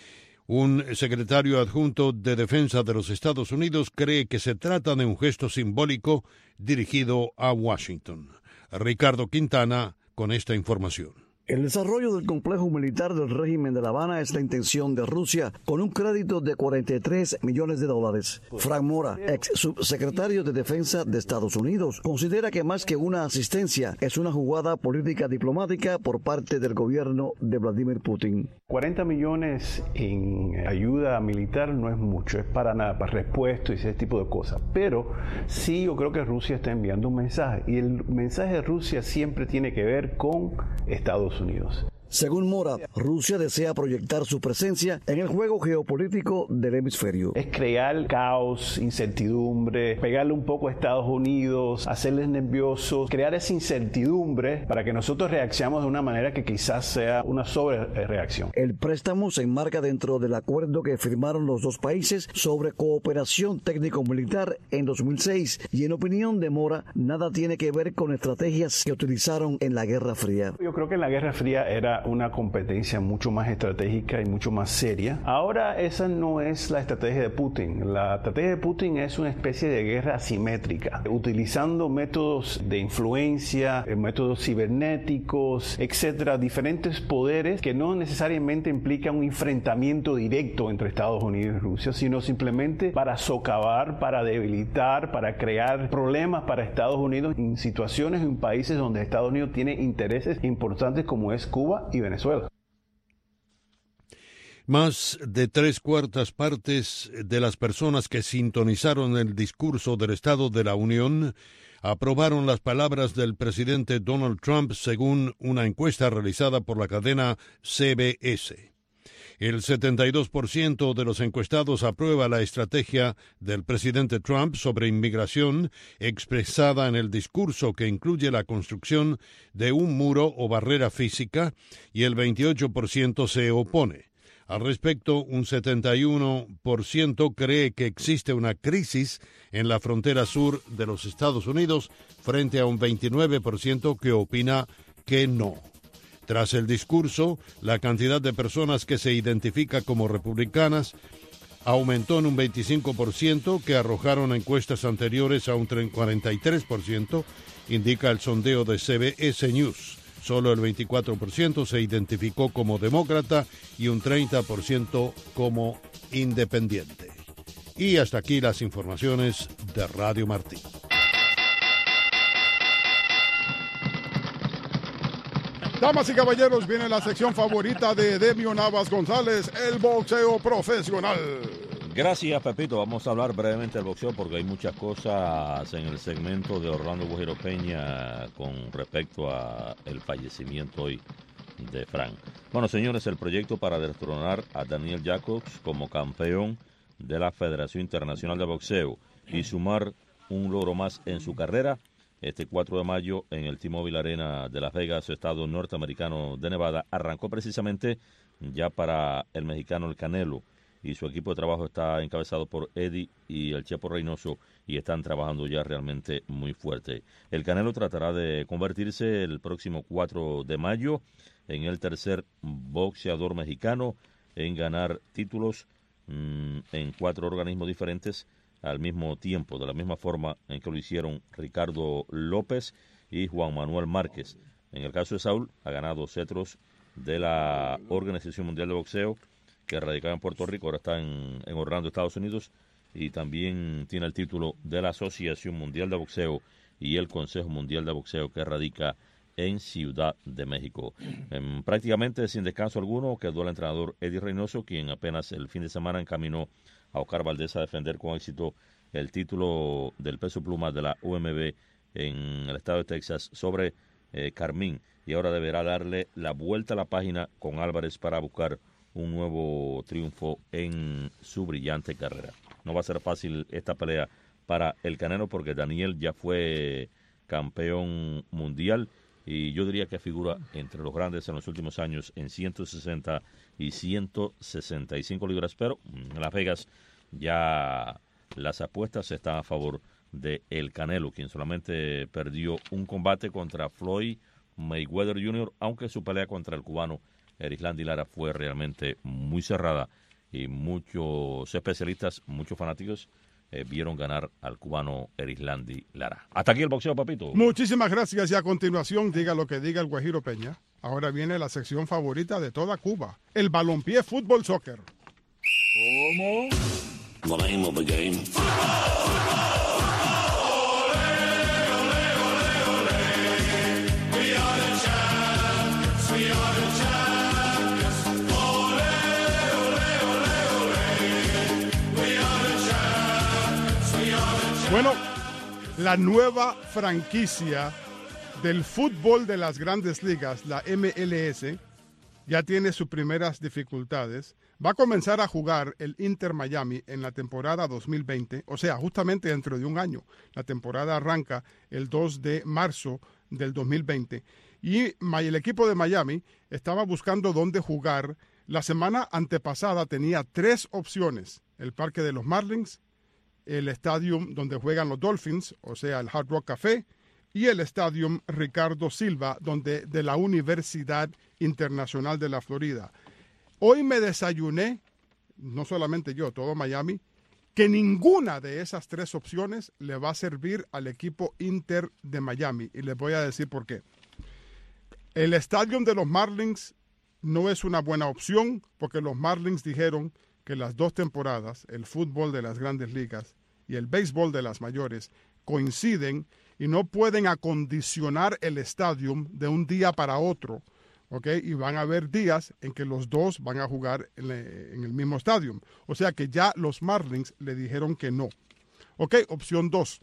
Un secretario adjunto de Defensa de los Estados Unidos cree que se trata de un gesto simbólico dirigido a Washington. Ricardo Quintana con esta información. El desarrollo del complejo militar del régimen de La Habana es la intención de Rusia, con un crédito de cuarenta y tres millones de dólares. Frank Mora, ex subsecretario de Defensa de Estados Unidos, considera que más que una asistencia, es una jugada política diplomática por parte del gobierno de Vladimir Putin. cuarenta millones en ayuda militar no es mucho, es para nada, para repuesto y ese tipo de cosas. Pero sí, yo creo que Rusia está enviando un mensaje, y el mensaje de Rusia siempre tiene que ver con Estados Unidos. Según Mora, Rusia desea proyectar su presencia en el juego geopolítico del hemisferio. Es crear caos, incertidumbre, pegarle un poco a Estados Unidos, hacerles nerviosos, crear esa incertidumbre para que nosotros reaccionemos de una manera que quizás sea una sobrereacción. El préstamo se enmarca dentro del acuerdo que firmaron los dos países sobre cooperación técnico-militar en dos mil seis y, en opinión de Mora, nada tiene que ver con estrategias que utilizaron en la Guerra Fría. Yo creo que en la Guerra Fría era una competencia mucho más estratégica y mucho más seria. Ahora esa no es la estrategia de Putin. La estrategia de Putin es una especie de guerra asimétrica, utilizando métodos de influencia, métodos cibernéticos, etcétera, diferentes poderes que no necesariamente implican un enfrentamiento directo entre Estados Unidos y Rusia, sino simplemente para socavar, para debilitar, para crear problemas para Estados Unidos en situaciones en países donde Estados Unidos tiene intereses importantes como es Cuba y Venezuela. Más de tres cuartas partes de las personas que sintonizaron el discurso del Estado de la Unión aprobaron las palabras del presidente Donald Trump según una encuesta realizada por la cadena C B S. El setenta y dos por ciento de los encuestados aprueba la estrategia del presidente Trump sobre inmigración expresada en el discurso, que incluye la construcción de un muro o barrera física, y el veintiocho por ciento se opone. Al respecto, un setenta y uno por ciento cree que existe una crisis en la frontera sur de los Estados Unidos, frente a un veintinueve por ciento que opina que no. Tras el discurso, la cantidad de personas que se identifica como republicanas aumentó en un veinticinco por ciento, que arrojaron encuestas anteriores a un cuarenta y tres por ciento, indica el sondeo de C B S News. Solo el veinticuatro por ciento se identificó como demócrata y un treinta por ciento como independiente. Y hasta aquí las informaciones de Radio Martí. Damas y caballeros, viene la sección favorita de Demio Navas González, el boxeo profesional. Gracias, Pepito. Vamos a hablar brevemente del boxeo porque hay muchas cosas en el segmento de Orlando Guajiro Peña con respecto a el fallecimiento hoy de Frank. Bueno, señores, el proyecto para destronar a Daniel Jacobs como campeón de la Federación Internacional de Boxeo y sumar un logro más en su carrera, este cuatro de mayo en el T-Mobile Arena de Las Vegas, estado norteamericano de Nevada, arrancó precisamente ya para el mexicano El Canelo, y su equipo de trabajo está encabezado por Eddie y el Chepo Reynoso, y están trabajando ya realmente muy fuerte. El Canelo tratará de convertirse el próximo cuatro de mayo en el tercer boxeador mexicano en ganar títulos mmm, en cuatro organismos diferentes al mismo tiempo, de la misma forma en que lo hicieron Ricardo López y Juan Manuel Márquez. En el caso de Saúl, ha ganado cetros de la Organización Mundial de Boxeo, que radicaba en Puerto Rico, ahora está en, en Orlando, Estados Unidos, y también tiene el título de la Asociación Mundial de Boxeo y el Consejo Mundial de Boxeo, que radica en Ciudad de México. En, prácticamente sin descanso alguno quedó el entrenador Eddie Reynoso, quien apenas el fin de semana encaminó a Oscar Valdez a defender con éxito el título del peso pluma de la U M B en el estado de Texas sobre eh, Carmín, y ahora deberá darle la vuelta a la página con Álvarez para buscar un nuevo triunfo en su brillante carrera. No va a ser fácil esta pelea para el Canelo porque Daniel ya fue campeón mundial y yo diría que figura entre los grandes en los últimos años en ciento sesenta y ciento sesenta y cinco libras, pero en Las Vegas ya las apuestas están a favor de el Canelo, quien solamente perdió un combate contra Floyd Mayweather junior, aunque su pelea contra el cubano Erislandy Lara fue realmente muy cerrada y muchos especialistas, muchos fanáticos eh, vieron ganar al cubano Erislandy Lara. Hasta aquí el boxeo, papito. Muchísimas gracias, y a continuación, diga lo que diga el Guajiro Peña. Ahora viene la sección favorita de toda Cuba, el balompié fútbol soccer. ¿Cómo? The name of the game. Bueno, la nueva franquicia del fútbol de las grandes ligas, la M L S, ya tiene sus primeras dificultades. Va a comenzar a jugar el Inter Miami en la temporada dos mil veinte, o sea, justamente dentro de un año. La temporada arranca el dos de marzo del dos mil veinte. Y el equipo de Miami estaba buscando dónde jugar. La semana antepasada tenía tres opciones: el Parque de los Marlins, el estadio donde juegan los Dolphins, o sea, el Hard Rock Café, y el estadio Ricardo Silva, donde de la Universidad Internacional de la Florida. Hoy me desayuné, no solamente yo, todo Miami, que ninguna de esas tres opciones le va a servir al equipo Inter de Miami, y les voy a decir por qué. El estadio de los Marlins no es una buena opción, porque los Marlins dijeron que las dos temporadas, el fútbol de las grandes ligas y el béisbol de las mayores, coinciden y no pueden acondicionar el estadio de un día para otro ¿ok? Y van a haber días en que los dos van a jugar en, le, en el mismo estadio. O sea que ya los Marlins le dijeron que no. Ok, opción dos,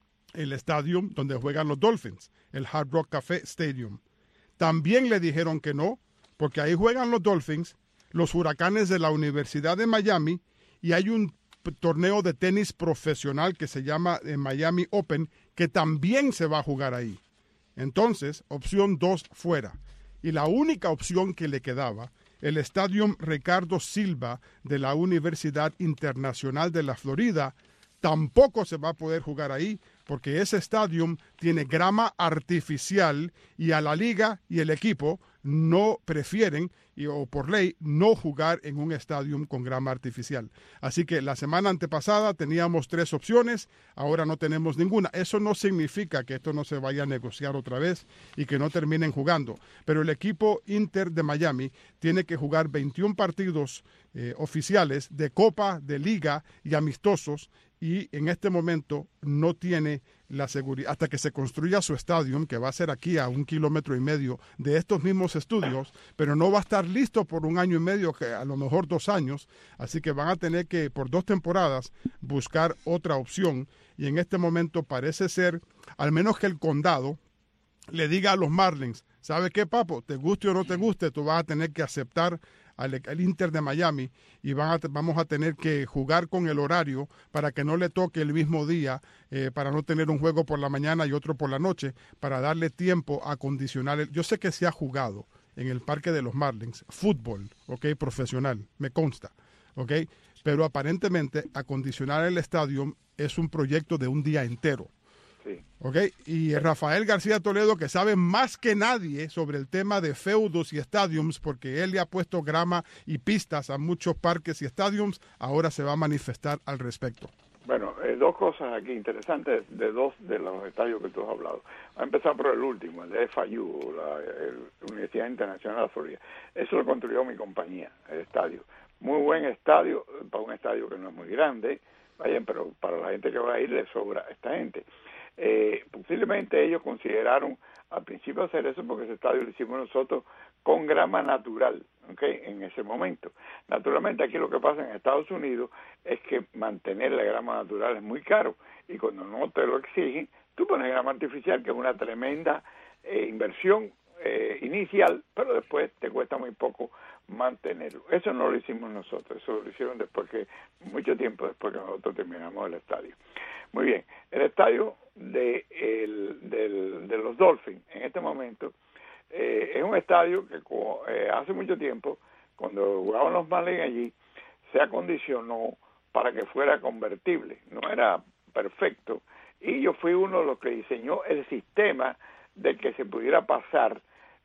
el estadio donde juegan los Dolphins, el Hard Rock Café Stadium. También le dijeron que no, porque ahí juegan los Dolphins, los Huracanes de la Universidad de Miami, y hay un torneo de tenis profesional que se llama Miami Open, que también se va a jugar ahí. Entonces, opción dos fuera. Y la única opción que le quedaba, el Estadio Ricardo Silva de la Universidad Internacional de la Florida, tampoco se va a poder jugar ahí, porque ese estadio tiene grama artificial y a la liga y el equipo no prefieren, y, o por ley, no jugar en un estadio con grama artificial. Así que la semana antepasada teníamos tres opciones, ahora no tenemos ninguna. Eso no significa que esto no se vaya a negociar otra vez y que no terminen jugando. Pero el equipo Inter de Miami tiene que jugar veintiún partidos eh, oficiales de Copa, de Liga y amistosos, y en este momento no tiene la seguridad, hasta que se construya su estadio, que va a ser aquí a un kilómetro y medio de estos mismos estudios, pero no va a estar listo por un año y medio, que a lo mejor dos años, así que van a tener que, por dos temporadas, buscar otra opción, y en este momento parece ser, al menos que el condado le diga a los Marlins, ¿sabe qué, papo? Te guste o no te guste, tú vas a tener que aceptar al, al Inter de Miami y van a, vamos a tener que jugar con el horario para que no le toque el mismo día, eh, para no tener un juego por la mañana y otro por la noche, para darle tiempo a acondicionar. El, yo sé que se ha jugado en el Parque de los Marlins fútbol, ¿ok? Profesional, me consta, ¿ok? Pero aparentemente acondicionar el estadio es un proyecto de un día entero. Sí. Okay. Y Rafael García Toledo, que sabe más que nadie sobre el tema de feudos y estadios, porque él le ha puesto grama y pistas a muchos parques y estadios, ahora se va a manifestar al respecto. Bueno, eh, dos cosas aquí interesantes de dos de los estadios que tú has hablado. Voy a empezar por el último, el de F I U, la el Universidad Internacional de Florida. Eso lo construyó mi compañía, el estadio. Muy buen estadio, para un estadio que no es muy grande, vayan, pero para la gente que va a ir le sobra esta gente. Eh, posiblemente ellos consideraron al principio hacer eso porque ese estadio lo hicimos nosotros con grama natural, ¿okay? En ese momento. Naturalmente aquí lo que pasa en Estados Unidos es que mantener la grama natural es muy caro y cuando no te lo exigen, tú pones grama artificial, que es una tremenda eh, inversión eh, inicial, pero después te cuesta muy poco mantenerlo. Eso no lo hicimos nosotros, eso lo hicieron después que, mucho tiempo después que nosotros terminamos el estadio. Muy bien, el estadio de, el, del, de los Dolphins en este momento eh, es un estadio que eh, hace mucho tiempo, cuando jugaban los Marlins allí, se acondicionó para que fuera convertible, no era perfecto, y yo fui uno de los que diseñó el sistema de que se pudiera pasar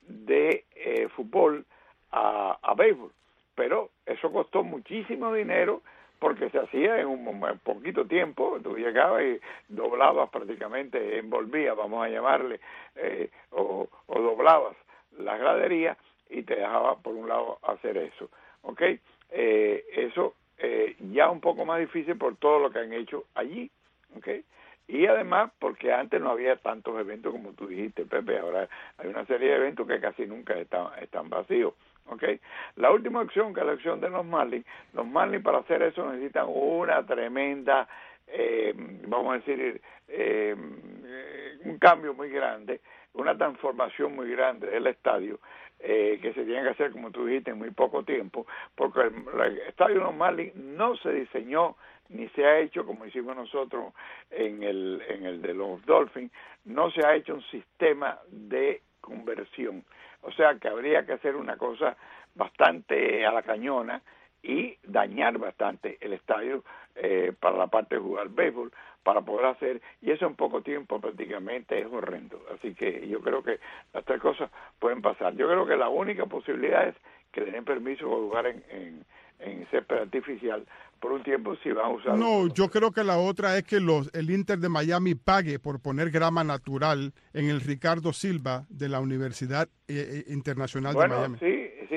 de eh, fútbol a, a béisbol, pero eso costó muchísimo dinero porque se hacía en un poquito tiempo, tú llegabas y doblabas prácticamente, envolvías, vamos a llamarle, eh, o, o doblabas las graderías y te dejaba por un lado hacer eso, ¿ok? Eh, eso eh, ya un poco más difícil por todo lo que han hecho allí, ¿ok? Y además porque antes no había tantos eventos como tú dijiste, Pepe, ahora hay una serie de eventos que casi nunca están, están vacíos. Okay. La última opción, que es la opción de los Marlins, los Marlins para hacer eso necesitan una tremenda, eh, vamos a decir, eh, un cambio muy grande, una transformación muy grande del estadio, eh, que se tiene que hacer, como tú dijiste, en muy poco tiempo, porque el, el estadio de los Marlins no se diseñó ni se ha hecho como hicimos nosotros en el, en el de los Dolphins, no se ha hecho un sistema de conversión. O sea que habría que hacer una cosa bastante a la cañona y dañar bastante el estadio eh, para la parte de jugar béisbol, para poder hacer, y eso en poco tiempo prácticamente es horrendo. Así que yo creo que las tres cosas pueden pasar. Yo creo que la única posibilidad es que den permiso para jugar en, en, en césped artificial por un tiempo si van a usar. No, yo creo que la otra es que los el Inter de Miami pague por poner grama natural en el Ricardo Silva de la Universidad eh, Internacional bueno, de Miami. Sí, sí, que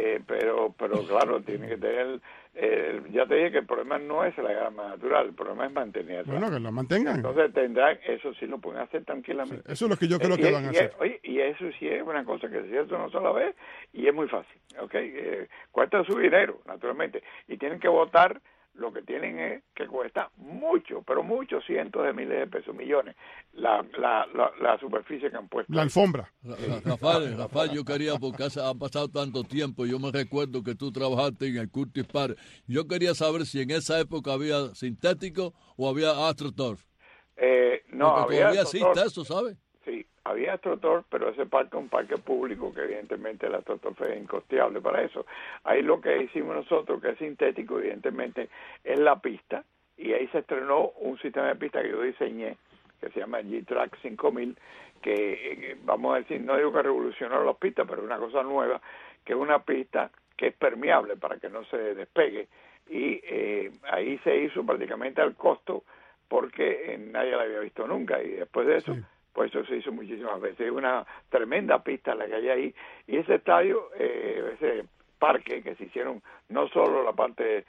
Eh, pero, pero claro, tiene que tener... Eh, ya te dije que el problema no es la grama natural, el problema es mantenerla. Bueno, que la mantengan. Entonces tendrán, eso sí lo pueden hacer tranquilamente. Sí, eso es lo que yo creo eh, que y, van a y, hacer. Oye, y eso sí es una cosa que si eso no se la ve, y es muy fácil, ¿ok? Eh, cuesta su dinero, naturalmente, y tienen que votar. Lo que tienen es que cuesta mucho, pero muchos cientos de miles de pesos, millones, la, la, la, la superficie que han puesto. La alfombra. Rafael, Rafael, yo quería, porque ha pasado tanto tiempo, yo me recuerdo que tú trabajaste en el Curtis Park. Yo quería saber si en esa época había sintético o había AstroTurf. Eh, no, porque había todavía existe eso, ¿sabes? Sí, había AstroTurf, pero ese parque es un parque público que evidentemente el AstroTurf es incosteable para eso. Ahí lo que hicimos nosotros, que es sintético, evidentemente, es la pista, y ahí se estrenó un sistema de pista que yo diseñé, que se llama G-Track cinco mil, que eh, vamos a decir, no digo que revolucionó las pistas, pero es una cosa nueva, que es una pista que es permeable para que no se despegue, y eh, ahí se hizo prácticamente al costo, porque eh, nadie la había visto nunca, y después de eso... Sí. Pues eso se hizo muchísimas veces. Es una tremenda pista la que hay ahí. Y ese estadio, eh, ese parque que se hicieron, no solo la parte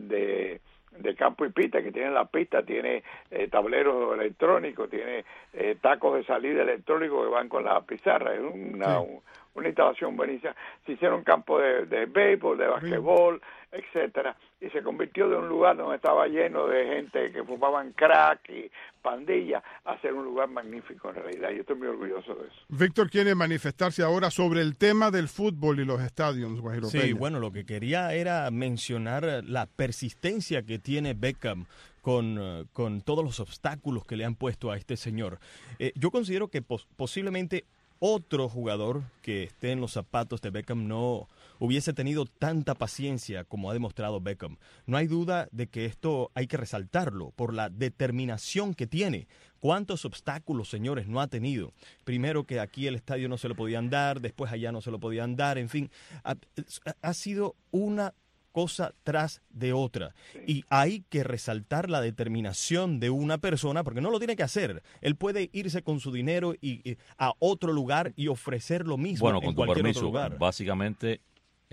de, de campo y pista, que tiene la pista, tiene eh, tableros electrónicos, tiene eh, tacos de salida electrónicos que van con la pizarra. Es una, sí. un, una instalación buenísima. Se hicieron campos de, de béisbol, de basquetbol, etcétera, y se convirtió de un lugar donde estaba lleno de gente que fumaban crack y pandilla a ser un lugar magnífico en realidad. Yo estoy muy orgulloso de eso. Víctor quiere manifestarse ahora sobre el tema del fútbol y los estadios, Guajiro Sí, Peña. bueno, lo que quería era mencionar la persistencia que tiene Beckham con, con todos los obstáculos que le han puesto a este señor. Eh, yo considero que pos- posiblemente otro jugador que esté en los zapatos de Beckham no hubiese tenido tanta paciencia como ha demostrado Beckham. No hay duda de que esto hay que resaltarlo por la determinación que tiene. ¿Cuántos obstáculos, señores, no ha tenido? Primero que aquí el estadio no se lo podían dar, después allá no se lo podían dar, en fin. Ha, ha sido una cosa tras de otra. Sí. Y hay que resaltar la determinación de una persona, porque no lo tiene que hacer. Él puede irse con su dinero y, y a otro lugar y ofrecer lo mismo bueno, en con tu cualquier permiso, otro lugar. Básicamente,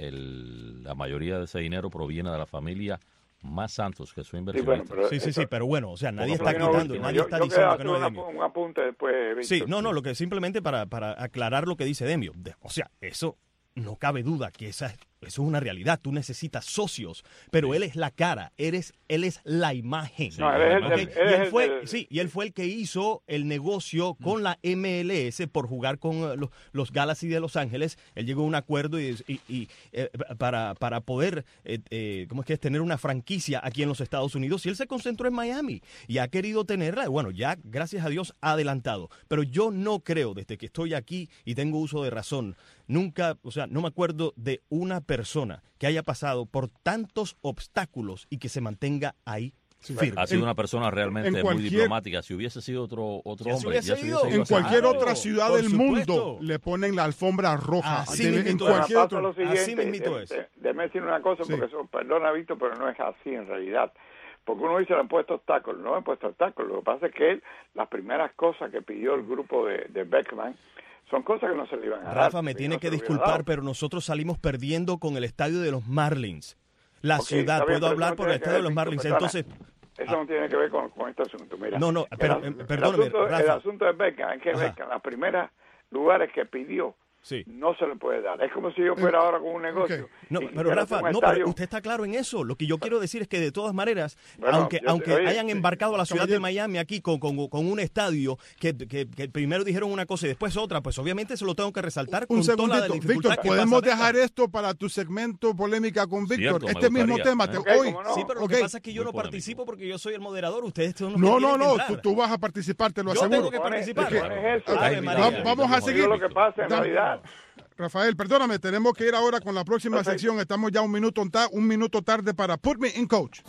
el, la mayoría de ese dinero proviene de la familia más Santos, que son inversionistas. Sí, bueno, sí, sí, sí, pero bueno, o sea, nadie está no, quitando, último. nadie yo, está yo diciendo que no es una, Demio. un apunte después, Víctor. Sí, no, no, lo que simplemente para, para aclarar lo que dice Demio. De, o sea, eso no cabe duda que esa, eso es una realidad. Tú necesitas socios, pero él es la cara, eres, él es la imagen. No, él es el, ¿okay? el, y él el, fue, el, sí, y él fue el que hizo el negocio con la M L S por jugar con uh, los, los Galaxy de Los Ángeles. Él llegó a un acuerdo y, y, y eh, para, para poder, eh, eh, ¿cómo es que es? Tener una franquicia aquí en los Estados Unidos. Y él se concentró en Miami y ha querido tenerla. Bueno, ya, gracias a Dios, ha adelantado. Pero yo no creo, desde que estoy aquí y tengo uso de razón, nunca, o sea, no me acuerdo de una persona que haya pasado por tantos obstáculos y que se mantenga ahí sí, firme. Ha sido una persona realmente cualquier, muy diplomática. Si hubiese sido otro, otro hombre, hubiese ya se ido. hubiese ido en cualquier claro, otra ciudad del supuesto. mundo le ponen la alfombra roja. Así de, mismito en es. cualquier otro. Lo siguiente, Así mismito es. de, de, déjame decir una cosa, Sí. porque eso, perdona, Víctor, pero no es así en realidad. Porque uno dice le han puesto obstáculos, no le han puesto obstáculos. Lo que pasa es que él, las primeras cosas que pidió el grupo de, de Beckman, son cosas que no se le iban a dar. Rafa, me tiene no que disculpar, pero nosotros salimos perdiendo con el estadio de los Marlins. La okay, ciudad, bien, puedo hablar no por el estadio de los Marlins. Entonces, eso no tiene que ver con, con este asunto. Mira, no, no, pero, el, eh, perdóname, el asunto, Rafa. el asunto de Beckham es que Beckham, las primeras lugares que pidió, sí. no se le puede dar. Es como si yo fuera ahora con un negocio. Okay. No, y pero Rafa, no, estadio. pero usted está claro en eso. Lo que yo quiero decir es que de todas maneras, bueno, aunque yo, aunque oye, hayan embarcado a la ciudad caballero. de Miami aquí con, con, con un estadio que, que, que primero dijeron una cosa y después otra, pues obviamente se lo tengo que resaltar Un con toda la segundito, dificultad Víctor, que podemos pasa dejar esto para tu segmento polémica con Víctor. Cierto, este me mismo gustaría, tema, ¿eh? te, Okay, hoy. ¿cómo no? Sí, pero Okay. lo que pasa es que yo Muy no polémico. participo porque yo soy el moderador. Ustedes son los No, que no, tienen que no, entrar. tú, tú vas a participar, te lo Yo aseguro. tengo que participar. Pones- pones eso. Ave Va- María. vamos a seguir. Yo lo que pasa en Da- realidad. Rafael, perdóname, tenemos que ir ahora con la próxima Perfecto. sección. Estamos ya un minuto, ta- un minuto tarde para Put Me in Coach.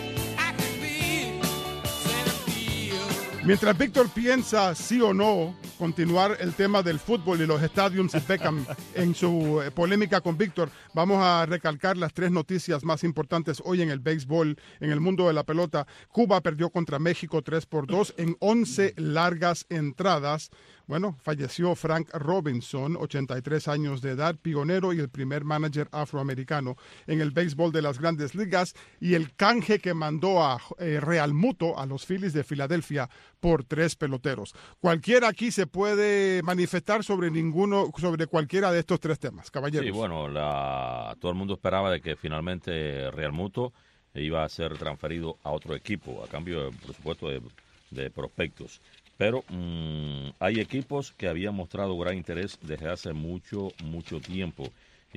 Mientras Víctor piensa sí o no continuar el tema del fútbol y los estadios y Beckham en su eh, polémica con Víctor, vamos a recalcar las tres noticias más importantes hoy en el béisbol, en el mundo de la pelota. Cuba perdió contra México tres por dos en once largas entradas. Bueno, falleció Frank Robinson, ochenta y tres años de edad, pionero y el primer manager afroamericano en el béisbol de las Grandes Ligas, y el canje que mandó a eh, Real Muto a los Phillies de Filadelfia por tres peloteros. Cualquiera aquí se puede manifestar sobre ninguno, sobre cualquiera de estos tres temas, caballeros. Sí, bueno, la, todo el mundo esperaba de que finalmente Real Muto iba a ser transferido a otro equipo, a cambio, por supuesto, de, de prospectos. Pero mmm, hay equipos que habían mostrado gran interés desde hace mucho, mucho tiempo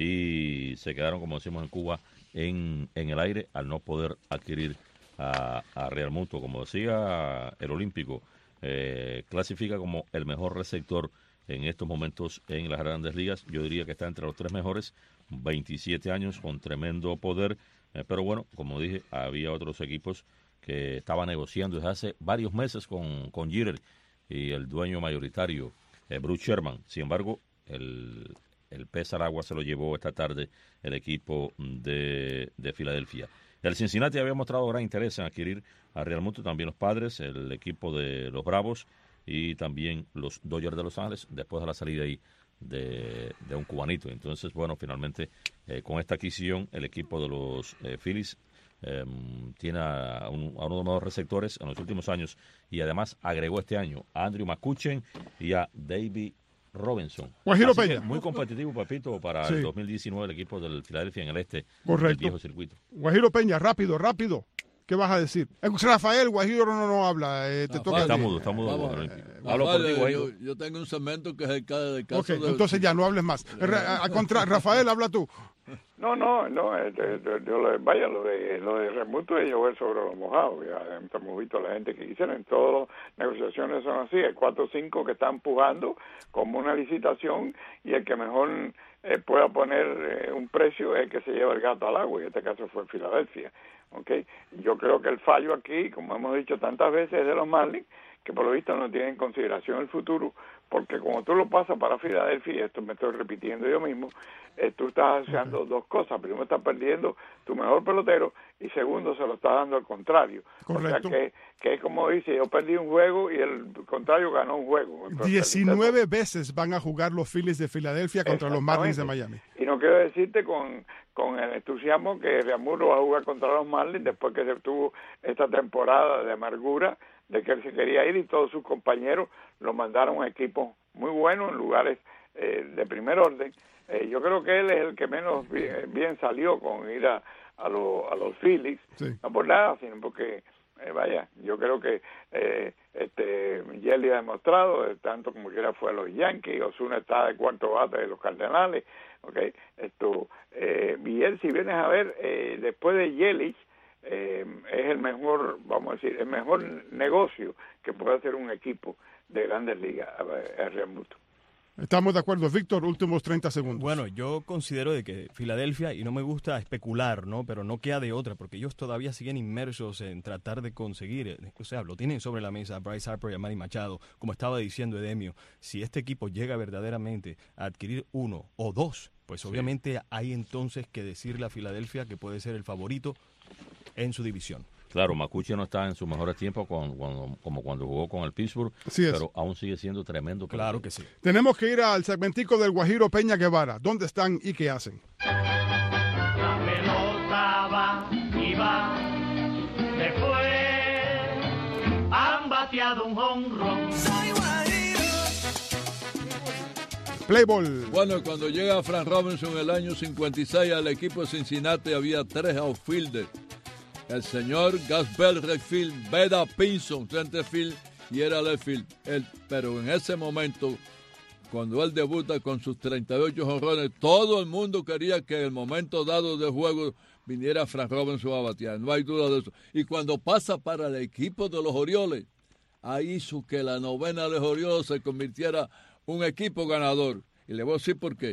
y se quedaron, como decimos en Cuba, en, en el aire al no poder adquirir a, a Real Muto. Como decía el Olímpico, eh, clasifica como el mejor receptor en estos momentos en las Grandes Ligas. Yo diría que está entre los tres mejores, veintisiete años, con tremendo poder. Eh, pero bueno, como dije, había otros equipos que estaba negociando desde hace varios meses con, con Jeter y el dueño mayoritario, eh, Bruce Sherman. Sin embargo, el, el pez al agua se lo llevó esta tarde el equipo de, de Filadelfia. El Cincinnati había mostrado gran interés en adquirir a Real Muto, también los Padres, el equipo de los Bravos y también los Dodgers de Los Ángeles, después de la salida ahí de, de un cubanito. Entonces, bueno, finalmente, eh, con esta adquisición, el equipo de los eh, Phillies Eh, tiene a, un, a uno de los mejores receptores en los últimos años y además agregó este año a Andrew McCutchen y a David Robinson. Guajiro Peña. Muy competitivo, Pepito, para sí. el dos mil diecinueve el equipo del Filadelfia en el este. Correcto. Del viejo circuito. Guajiro Peña, rápido, rápido. ¿Qué vas a decir? Rafael, Guajiro no, no habla. Eh, te ah, toca está mudo, está mudo. Vamos, eh, Hablo por ti, yo, yo tengo un segmento que es el de caso okay, de... entonces ya no hables más. A, a contra, Rafael, habla tú. No, no, no, este, yo lo, vaya, lo de lo de Remuto es llover sobre los mojados. Ya hemos visto a la gente que hicieron, en todas las negociaciones son así, hay cuatro o cinco que están empujando como una licitación y el que mejor eh, pueda poner eh, un precio es el que se lleva el gato al agua, y en este caso fue Filadelfia. Okay. Yo creo que el fallo aquí, como hemos dicho tantas veces, es de los Marlins, que por lo visto no tienen en consideración el futuro, porque como tú lo pasas para Filadelfia, y esto me estoy repitiendo yo mismo, eh, tú estás haciendo okay. dos cosas. Primero, estás perdiendo tu mejor pelotero, y segundo, se lo estás dando al contrario. Correcto. O sea, que, que es como dice, yo perdí un juego y el contrario ganó un juego. diecinueve veces van a jugar los Phillies de Filadelfia contra los Marlins de Miami. Y no quiero decirte con, con el entusiasmo que Real Muto va a jugar contra los Marlins después que se tuvo esta temporada de amargura, de que él se quería ir y todos sus compañeros lo mandaron a equipos muy buenos en lugares eh, de primer orden. Eh, yo creo que él es el que menos bien, bien salió con ir a, a, lo, a los Phillies, sí. No por nada, sino porque, eh, vaya, yo creo que eh, este Yeli ha demostrado, eh, tanto como quiera fue a los Yankees, Ozuna está de cuarto bate de los Cardenales, okay. Esto, eh, y él, si vienes a ver, eh, después de Yelich, Eh, es el mejor, vamos a decir, el mejor negocio que puede hacer un equipo de Grandes Ligas, el Real Muto. Estamos de acuerdo. Víctor, últimos treinta segundos. Bueno, yo considero de que Filadelfia, y no me gusta especular, ¿no? Pero no queda de otra, porque ellos todavía siguen inmersos en tratar de conseguir, o sea, lo tienen sobre la mesa Bryce Harper y a Manny Machado, como estaba diciendo Edemio. Si este equipo llega verdaderamente a adquirir uno o dos, pues sí. Obviamente hay entonces que decirle a Filadelfia que puede ser el favorito en su división. Claro, Macuche no está en sus mejores tiempos con, cuando, como cuando jugó con el Pittsburgh, pero aún sigue siendo tremendo. Claro que sí. Tenemos que ir al segmentico del Guajiro Peña Guevara. ¿Dónde están y qué hacen? La pelota va y va, se fue, han bateado un jonrón. Play ball. Bueno, cuando llega Frank Robinson en el año cincuenta y seis al equipo de Cincinnati había tres outfielders. El señor Gus Bell, Redfield, Beda Pinson, centerfield, y era left field. Él, pero en ese momento, cuando él debuta con sus treinta y ocho jonrones, todo el mundo quería que en el momento dado del juego viniera Frank Robinson a batear. No hay duda de eso. Y cuando pasa para el equipo de los Orioles, ahí hizo que la novena de los Orioles se convirtiera un equipo ganador. Y le voy a decir por qué.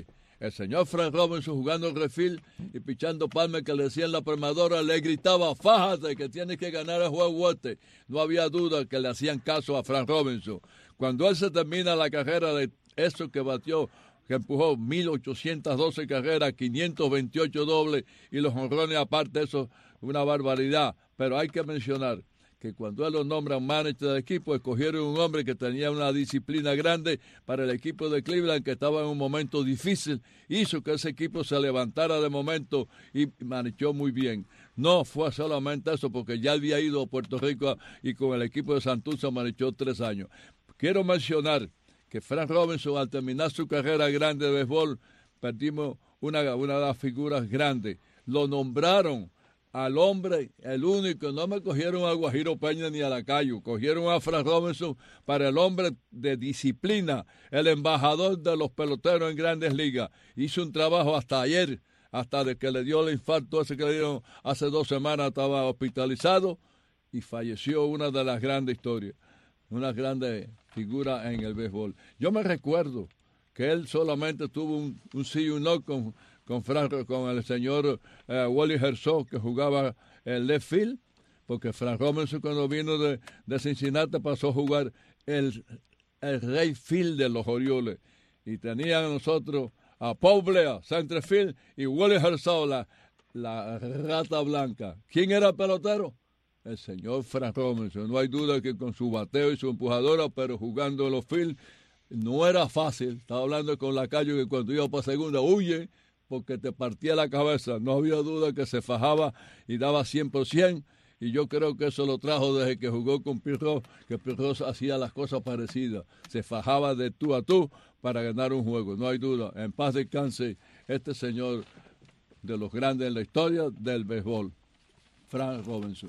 El señor Frank Robinson jugando el refil y pichando Palmer, que le decían la premadora, le gritaba, fájate que tienes que ganar el juego este. No había duda que le hacían caso a Frank Robinson. Cuando él se termina la carrera de eso que batió, que empujó mil ochocientas doce carreras, quinientos veintiocho dobles y los jonrones aparte, eso una barbaridad. Pero hay que mencionar que cuando él lo nombra manager del equipo, escogieron un hombre que tenía una disciplina grande para el equipo de Cleveland, que estaba en un momento difícil, hizo que ese equipo se levantara de momento y manejó muy bien. No fue solamente eso, porque ya había ido a Puerto Rico y con el equipo de Santurce manejó tres años. Quiero mencionar que Frank Robinson, al terminar su carrera grande de béisbol, perdimos una, una de las figuras grandes. Lo nombraron al hombre, el único, no me cogieron a Guajiro Peña ni a Lacayo, cogieron a Frank Robinson para el hombre de disciplina, el embajador de los peloteros en Grandes Ligas. Hizo un trabajo hasta ayer, hasta de que le dio el infarto ese que le dieron hace dos semanas, estaba hospitalizado y falleció. Una de las grandes historias, una grande figura en el béisbol. Yo me recuerdo que él solamente tuvo un, un sí y un no con con, Frank, con el señor uh, Wally Herzog, que jugaba el left field, porque Frank Robinson cuando vino de, de Cincinnati pasó a jugar el, el right field de los Orioles. Y tenían nosotros a Paul Blair, center field, y Wally Herzog, la, la rata blanca. ¿Quién era el pelotero? El señor Frank Robinson. No hay duda que con su bateo y su empujadora, pero jugando en los field no era fácil. Estaba hablando con Lacayo que cuando iba para segunda, huye, porque te partía la cabeza. No había duda que se fajaba y daba cien por ciento, y yo creo que eso lo trajo desde que jugó con Pirro, que Pirro hacía las cosas parecidas. Se fajaba de tú a tú para ganar un juego. No hay duda. En paz descanse este señor de los grandes en la historia del béisbol, Frank Robinson.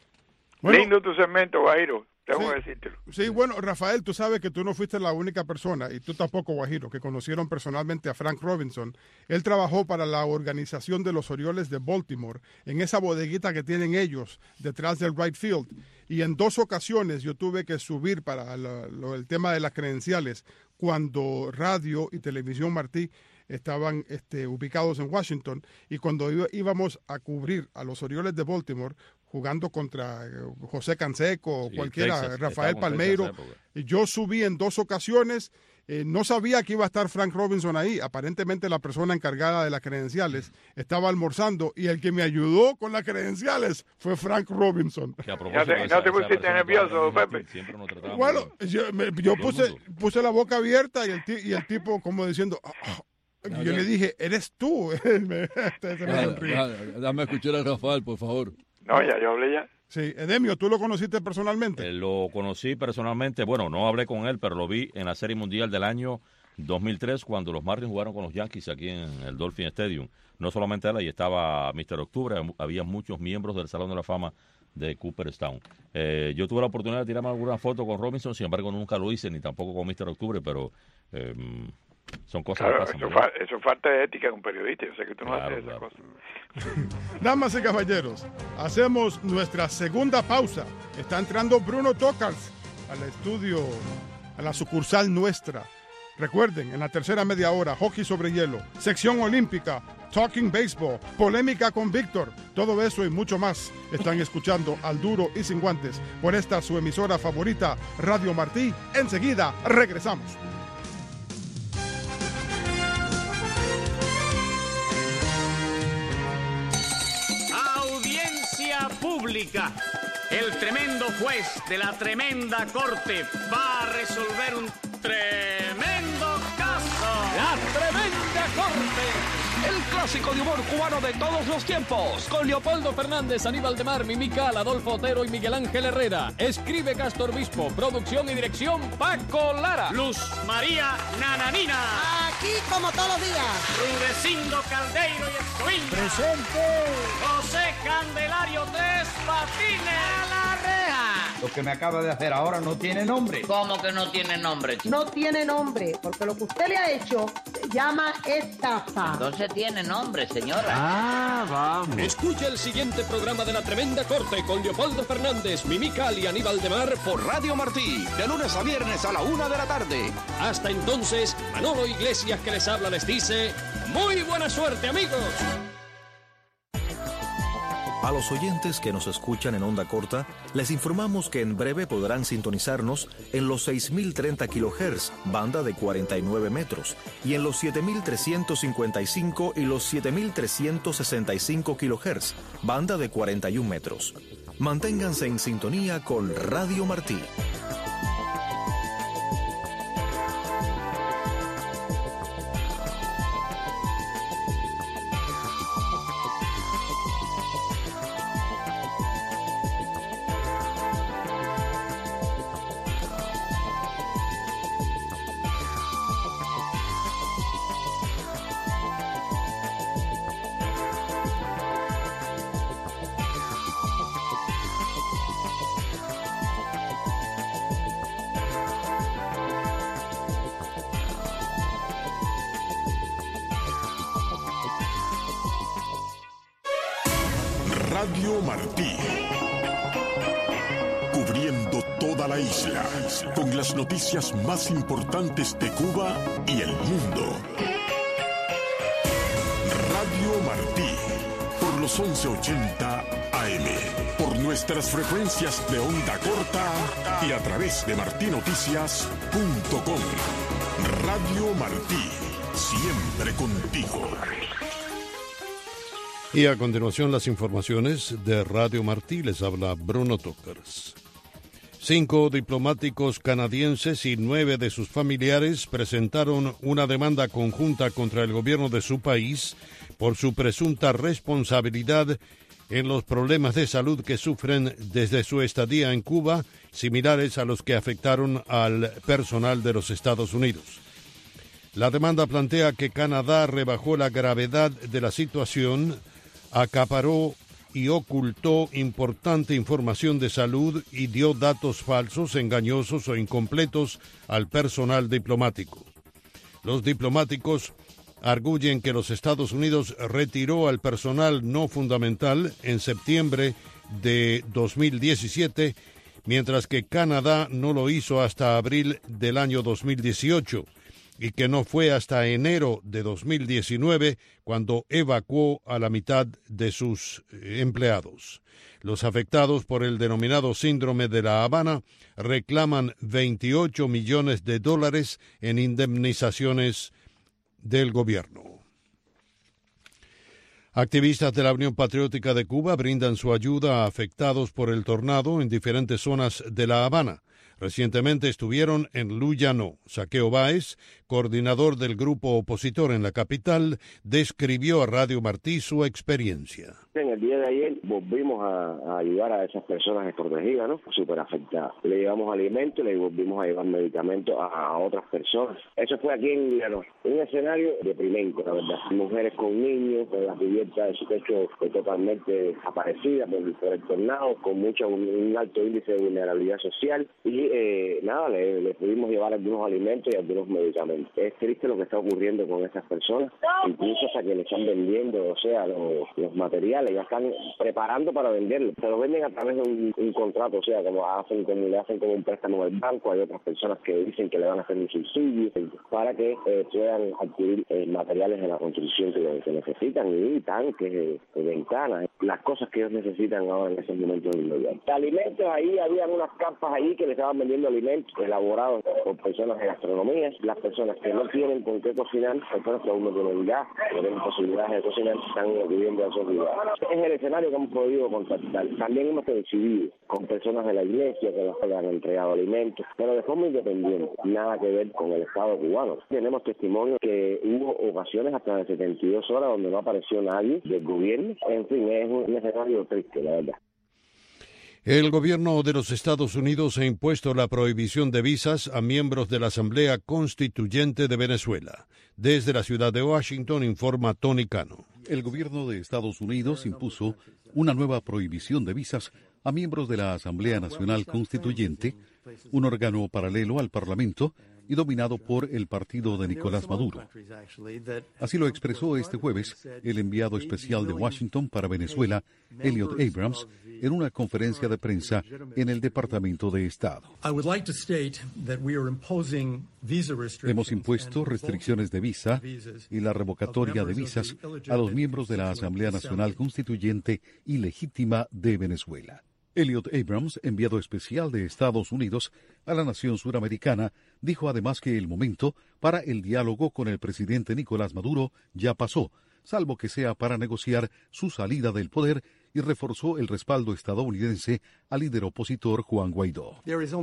Bueno, lindo tu segmento, Guajiro. Tengo sí, que decírtelo. Sí, bueno, Rafael, tú sabes que tú no fuiste la única persona, y tú tampoco, Guajiro, que conocieron personalmente a Frank Robinson. Él trabajó para la organización de los Orioles de Baltimore, en esa bodeguita que tienen ellos, detrás del right field. Y en dos ocasiones yo tuve que subir para lo, lo, el tema de las credenciales, cuando Radio y Televisión Martí estaban este, ubicados en Washington, y cuando iba, íbamos a cubrir a los Orioles de Baltimore, jugando contra José Canseco o sí, cualquiera, Texas, Rafael Palmeiro. Yo subí en dos ocasiones, eh, no sabía que iba a estar Frank Robinson ahí. Aparentemente la persona encargada de las credenciales estaba almorzando, y el que me ayudó con las credenciales fue Frank Robinson. ¿No te, no te pusiste nervioso, Pepe? Bueno, yo, me, yo puse, puse la boca abierta y el, y el tipo como diciendo... Oh, oh. Yo no, le dije, eres tú. me, me Dame escuchar a Rafael, por favor. No, ya, yo hablé ya. Sí, Edemio, ¿tú lo conociste personalmente? Eh, lo conocí personalmente, bueno, no hablé con él, pero lo vi en la Serie Mundial del año dos mil tres, cuando los Marlins jugaron con los Yankees aquí en el Dolphin Stadium. No solamente él, ahí estaba mister Octubre, había muchos miembros del Salón de la Fama de Cooperstown. Eh, yo tuve la oportunidad de tirarme alguna foto con Robinson, sin embargo nunca lo hice, ni tampoco con mister Octubre, pero... Eh, son cosas claro, que pasan. Eso, fa eso falta de ética de un periodista. Yo sé que tú no claro, haces esas claro. cosas. Damas y caballeros, hacemos nuestra segunda pausa. Está entrando Bruno Tocars al estudio, a la sucursal nuestra. Recuerden, en la tercera media hora, hockey sobre hielo, sección olímpica, talking baseball, polémica con Víctor. Todo eso y mucho más están escuchando al Duro y Sin Guantes por esta su emisora favorita, Radio Martí. Enseguida regresamos. Pública. El tremendo juez de la tremenda corte va a resolver un tremendo caso. La tremenda corte. El clásico de humor cubano de todos los tiempos. Con Leopoldo Fernández, Aníbal de Mar, Mimical, Adolfo Otero y Miguel Ángel Herrera. Escribe Castor Bispo. Producción y dirección Paco Lara. Luz María Nananina. Aquí como todos los días. Rudecindo Caldeiro y Escoviña. Presente. José Candelario Tres Patines. A la reja. Los que me acaba de hacer ahora no tiene nombre. ¿Cómo que no tiene nombre, chico? No tiene nombre, porque lo que usted le ha hecho se llama estafa. Entonces tiene nombre, señora. Ah, vamos. Escucha el siguiente programa de La Tremenda Corte con Leopoldo Fernández, Mimi Cali y Aníbal de Mar por Radio Martí, de lunes a viernes a la una de la tarde. Hasta entonces, Manolo Iglesias que les habla les dice, ¡muy buena suerte, amigos! A los oyentes que nos escuchan en onda corta, les informamos que en breve podrán sintonizarnos en los seis mil treinta kilohertz, banda de cuarenta y nueve metros, y en los siete mil trescientos cincuenta y cinco y los siete mil trescientos sesenta y cinco kilohertz, banda de cuarenta y un metros. Manténganse en sintonía con Radio Martí. Radio Martí, cubriendo toda la isla con las noticias más importantes de Cuba y el mundo. Radio Martí, por los once ochenta A M, por nuestras frecuencias de onda corta y a través de martinoticias punto com. Radio Martí, siempre contigo. Y a continuación las informaciones de Radio Martí. Les habla Bruno Tokers. Cinco diplomáticos canadienses y nueve de sus familiares presentaron una demanda conjunta contra el gobierno de su país por su presunta responsabilidad en los problemas de salud que sufren desde su estadía en Cuba, similares a los que afectaron al personal de los Estados Unidos. La demanda plantea que Canadá rebajó la gravedad de la situación, acaparó y ocultó importante información de salud y dio datos falsos, engañosos o incompletos al personal diplomático. Los diplomáticos arguyen que los Estados Unidos retiró al personal no fundamental en septiembre de dos mil diecisiete, mientras que Canadá no lo hizo hasta abril del año dos mil dieciocho. Y que no fue hasta enero de dos mil diecinueve cuando evacuó a la mitad de sus empleados. Los afectados por el denominado síndrome de La Habana reclaman veintiocho millones de dólares en indemnizaciones del gobierno. Activistas de la Unión Patriótica de Cuba brindan su ayuda a afectados por el tornado en diferentes zonas de La Habana. Recientemente estuvieron en Luyano. Saqueo Báez, coordinador del grupo opositor en la capital, describió a Radio Martí su experiencia. En el día de ayer volvimos a, a ayudar a esas personas desprotegidas, ¿no? Súper afectadas. Le llevamos alimentos, le volvimos a llevar medicamentos a, a otras personas. Eso fue aquí en Luyano. Un escenario deprimente, la verdad. Mujeres con niños, con la cubierta de su techo totalmente desaparecida por, por el tornado, con mucho, un, un alto índice de vulnerabilidad social. Y eh, nada, le, le pudimos llevar algunos alimentos y algunos medicamentos. Es triste lo que está ocurriendo con esas personas, incluso hasta que le están vendiendo, o sea, los, los materiales, ya están preparando para venderlos. Se lo venden a través de un, un contrato, o sea, como hacen como le hacen como un préstamo al banco. Hay otras personas que dicen que le van a hacer un subsidio para que eh, puedan adquirir eh, materiales de la construcción que, que necesitan, y tanques, eh, ventanas, las cosas que ellos necesitan ahora en esos momentos inmediatos. Alimentos, ahí habían unas campas ahí que le estaban vendiendo alimentos elaborados por personas de gastronomía. Las personas que no tienen con qué cocinar, personas que aún no tienen gas, no tienen posibilidades de cocinar, están viviendo a esos lugares. Es el escenario que hemos podido contactar. También hemos coincidido con personas de la iglesia que nos han entregado alimentos, pero de forma independiente, nada que ver con el Estado cubano. Tenemos testimonio que hubo ocasiones hasta de setenta y dos horas donde no apareció nadie del gobierno. En fin, es un escenario triste, la verdad. El gobierno de los Estados Unidos ha impuesto la prohibición de visas a miembros de la Asamblea Constituyente de Venezuela. Desde la ciudad de Washington informa Tony Cano. El gobierno de Estados Unidos impuso una nueva prohibición de visas a miembros de la Asamblea Nacional Constituyente, un órgano paralelo al Parlamento y dominado por el partido de Nicolás Maduro. Así lo expresó este jueves el enviado especial de Washington para Venezuela, Elliot Abrams, en una conferencia de prensa en el Departamento de Estado. Hemos impuesto restricciones de visa y la revocatoria de visas a los miembros de la Asamblea Nacional Constituyente y legítima de Venezuela. Elliot Abrams, enviado especial de Estados Unidos a la nación suramericana, dijo además que el momento para el diálogo con el presidente Nicolás Maduro ya pasó, salvo que sea para negociar su salida del poder, y reforzó el respaldo estadounidense al líder opositor Juan Guaidó.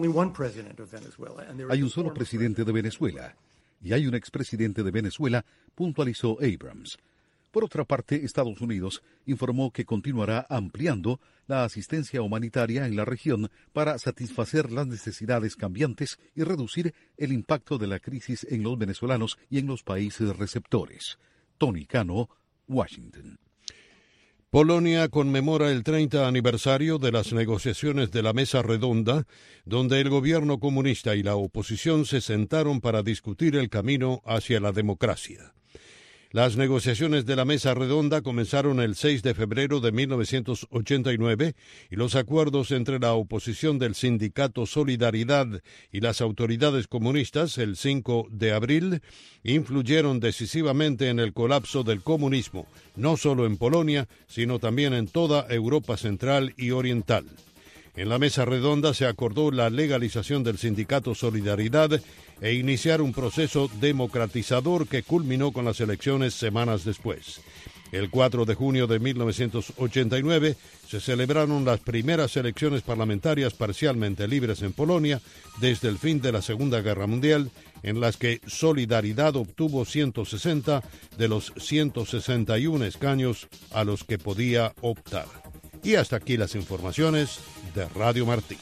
Hay un solo presidente de Venezuela, y hay un expresidente de Venezuela, puntualizó Abrams. Por otra parte, Estados Unidos informó que continuará ampliando la asistencia humanitaria en la región para satisfacer las necesidades cambiantes y reducir el impacto de la crisis en los venezolanos y en los países receptores. Tony Cano, Washington. Polonia conmemora el treinta aniversario de las negociaciones de la Mesa Redonda, donde el gobierno comunista y la oposición se sentaron para discutir el camino hacia la democracia. Las negociaciones de la Mesa Redonda comenzaron el seis de febrero de mil novecientos ochenta y nueve y los acuerdos entre la oposición del sindicato Solidaridad y las autoridades comunistas el cinco de abril influyeron decisivamente en el colapso del comunismo, no solo en Polonia, sino también en toda Europa Central y Oriental. En la mesa redonda se acordó la legalización del sindicato Solidaridad e iniciar un proceso democratizador que culminó con las elecciones semanas después. El cuatro de junio de mil novecientos ochenta y nueve se celebraron las primeras elecciones parlamentarias parcialmente libres en Polonia desde el fin de la Segunda Guerra Mundial, en las que Solidaridad obtuvo ciento sesenta de los ciento sesenta y uno escaños a los que podía optar. Y hasta aquí las informaciones de Radio Martí.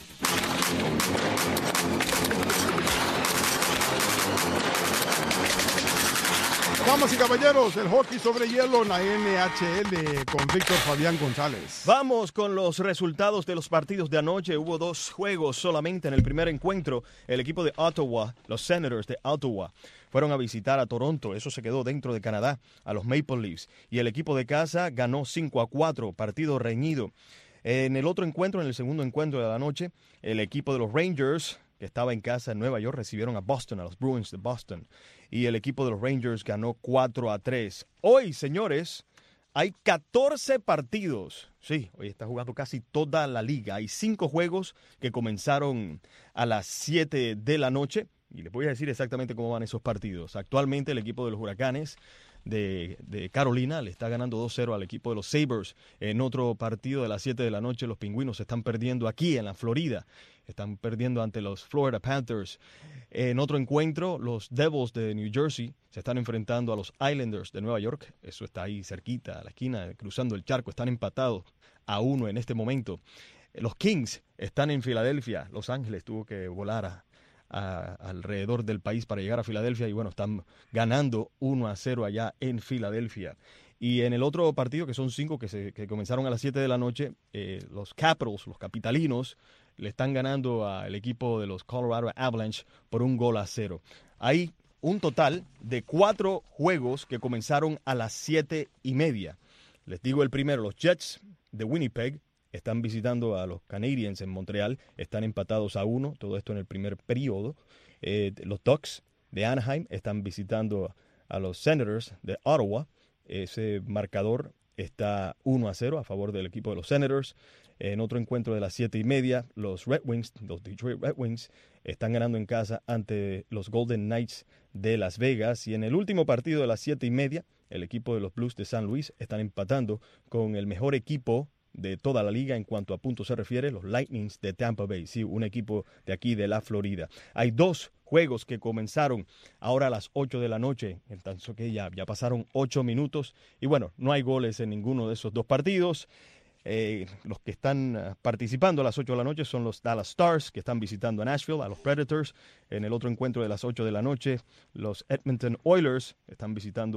Damas y caballeros, el hockey sobre hielo en la N H L con Víctor Fabián González. Vamos con los resultados de los partidos de anoche. Hubo dos juegos solamente en el primer encuentro. El equipo de Ottawa, los Senators de Ottawa, fueron a visitar a Toronto. Eso se quedó dentro de Canadá, a los Maple Leafs. Y el equipo de casa ganó cinco a cuatro, partido reñido. En el otro encuentro, en el segundo encuentro de la noche, el equipo de los Rangers, que estaba en casa en Nueva York, recibieron a Boston, a los Bruins de Boston. Y el equipo de los Rangers ganó cuatro a tres. Hoy, señores, hay catorce partidos. Sí, hoy está jugando casi toda la liga. Hay cinco juegos que comenzaron a las siete de la noche. Y les voy a decir exactamente cómo van esos partidos. Actualmente el equipo de los Huracanes de, de Carolina le está ganando dos cero al equipo de los Sabres. En otro partido de las siete de la noche, los Pingüinos se están perdiendo aquí en la Florida. Están perdiendo ante los Florida Panthers. En otro encuentro, los Devils de New Jersey se están enfrentando a los Islanders de Nueva York. Eso está ahí cerquita, a la esquina, cruzando el charco. Están empatados a uno en este momento. Los Kings están en Filadelfia. Los Ángeles tuvo que volar a A, alrededor del país para llegar a Filadelfia y bueno, están ganando uno a cero allá en Filadelfia. Y en el otro partido, que son cinco que, se, que comenzaron a las siete de la noche, eh, los Capitals, los capitalinos, le están ganando al equipo de los Colorado Avalanche por un gol a cero. Hay un total de cuatro juegos que comenzaron a las siete y media. Les digo el primero, los Jets de Winnipeg están visitando a los Canadiens en Montreal, están empatados a uno, todo esto en el primer periodo. Eh, los Ducks de Anaheim están visitando a los Senators de Ottawa. Ese marcador está uno a cero a favor del equipo de los Senators. En otro encuentro de las siete y media, los Red Wings, los Detroit Red Wings, están ganando en casa ante los Golden Knights de Las Vegas. Y en el último partido de las siete y media, el equipo de los Blues de San Luis están empatando con el mejor equipo de toda la liga en cuanto a puntos se refiere, los Lightnings de Tampa Bay, sí, un equipo de aquí de la Florida. Hay dos juegos que comenzaron ahora a las ocho de la noche, entonces que ya, ya pasaron ocho minutos y bueno, no hay goles en ninguno de esos dos partidos. Eh, los que están uh, participando a las ocho de la noche son los Dallas Stars, que están visitando a Nashville, a los Predators. En el otro encuentro de las ocho de la noche, los Edmonton Oilers están visitando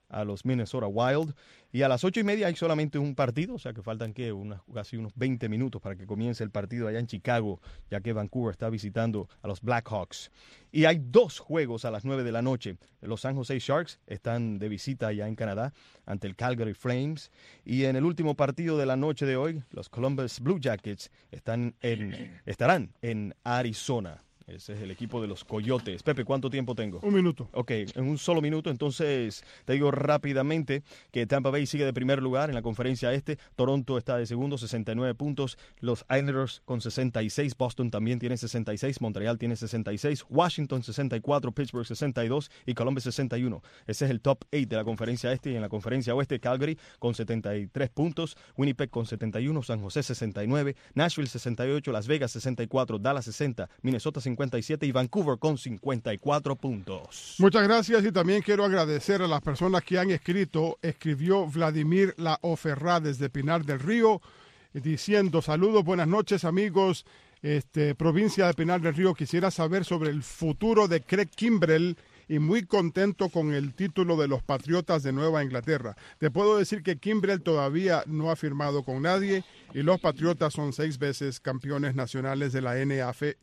a los Minnesota Wild. Y a las ocho y media hay solamente un partido, o sea que faltan ¿qué? Unas, casi unos veinte minutos para que comience el partido allá en Chicago, ya que Vancouver está visitando a los Blackhawks. Y hay dos juegos a las nueve de la noche. Los San Jose Sharks están de visita allá en Canadá ante el Calgary Flames. Y en el último partido de la noche de hoy, los Columbus Blue Jackets están en, estarán en Arizona. Ese es el equipo de los Coyotes. Pepe, ¿cuánto tiempo tengo? Un minuto. Ok, en un solo minuto, entonces te digo rápidamente que Tampa Bay sigue de primer lugar en la conferencia este, Toronto está de segundo, sesenta y nueve puntos, los Islanders con sesenta y seis, Boston también tiene sesenta y seis, Montreal tiene sesenta y seis, Washington sesenta y cuatro, Pittsburgh sesenta y dos y Columbus sesenta y uno. Ese es el top ocho de la conferencia este, y en la conferencia oeste, Calgary con setenta y tres puntos, Winnipeg con setenta y uno, San José sesenta y nueve, Nashville sesenta y ocho, Las Vegas sesenta y cuatro, Dallas sesenta, Minnesota cincuenta y siete y Vancouver con cincuenta y cuatro puntos. Muchas gracias y también quiero agradecer a las personas que han escrito. Escribió Vladimir La Oferrá desde Pinar del Río diciendo: saludos, buenas noches amigos, este, provincia de Pinar del Río, quisiera saber sobre el futuro de Craig Kimbrell y muy contento con el título de los Patriotas de Nueva Inglaterra. Te puedo decir que Kimbrell todavía no ha firmado con nadie y los Patriotas son seis veces campeones nacionales de la N F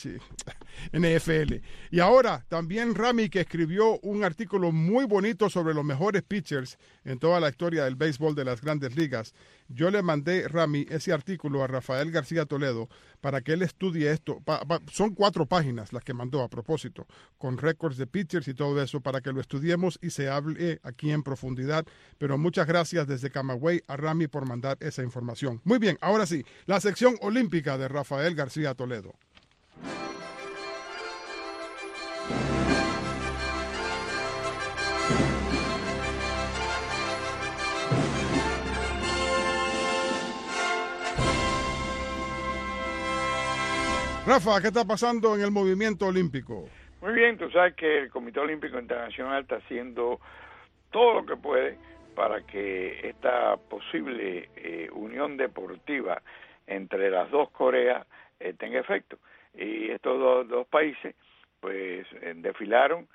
L. Y ahora también Rami, que escribió un artículo muy bonito sobre los mejores pitchers en toda la historia del béisbol de las Grandes Ligas. Yo le mandé, Rami, ese artículo a Rafael García Toledo para que él estudie esto. Pa, pa, son cuatro páginas las que mandó a propósito, con récords de pitchers y todo eso, para que lo estudiemos y se hable aquí en profundidad. Pero muchas gracias desde Camagüey a Rami por mandar esa información. Muy bien, ahora sí, la sección olímpica de Rafael García Toledo. Rafa, ¿qué está pasando en el movimiento olímpico? Muy bien, tú sabes que el Comité Olímpico Internacional está haciendo todo lo que puede para que esta posible eh, unión deportiva entre las dos Coreas eh, tenga efecto. Y estos dos, dos países pues eh, desfilaron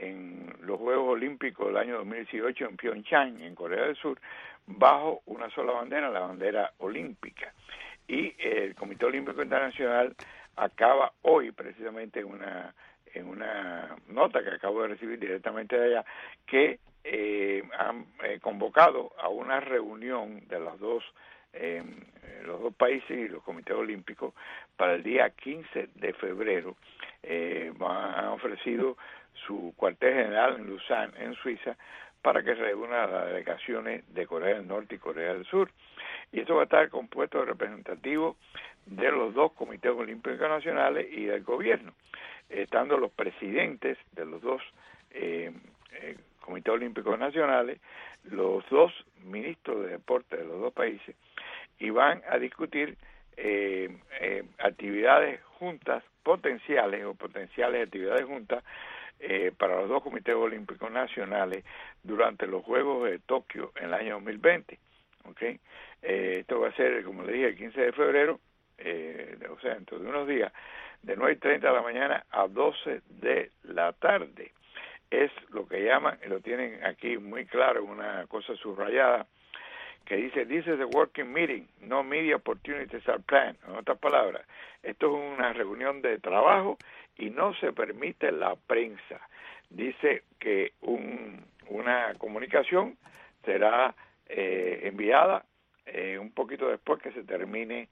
en los Juegos Olímpicos del año dos mil dieciocho en Pyeongchang, en Corea del Sur, bajo una sola bandera, la bandera olímpica. Y eh, el Comité Olímpico Internacional acaba hoy precisamente en una en una nota que acabo de recibir directamente de allá, que eh, han eh, convocado a una reunión de los dos eh, los dos países y los comités olímpicos para el día quince de febrero. Eh, han ofrecido su cuartel general en Lausanne, en Suiza, para que reúna las delegaciones de Corea del Norte y Corea del Sur. Y eso va a estar compuesto de representativos de los dos comités olímpicos nacionales y del gobierno, estando los presidentes de los dos eh, eh, comités olímpicos nacionales, los dos ministros de deporte de los dos países, y van a discutir eh, eh, actividades juntas potenciales o potenciales actividades juntas eh, para los dos comités olímpicos nacionales durante los Juegos de Tokio en el año dos mil veinte. ¿Okay? Eh, esto va a ser, como le dije, el quince de febrero, eh, o sea, dentro de unos días, de nueve y treinta de la mañana a doce de la tarde. Es lo que llaman, y lo tienen aquí muy claro, una cosa subrayada, que dice: this is a working meeting, no media opportunities are planned. En otras palabras, esto es una reunión de trabajo y no se permite la prensa. Dice que un, una comunicación será eh, enviada eh, un poquito después que se termine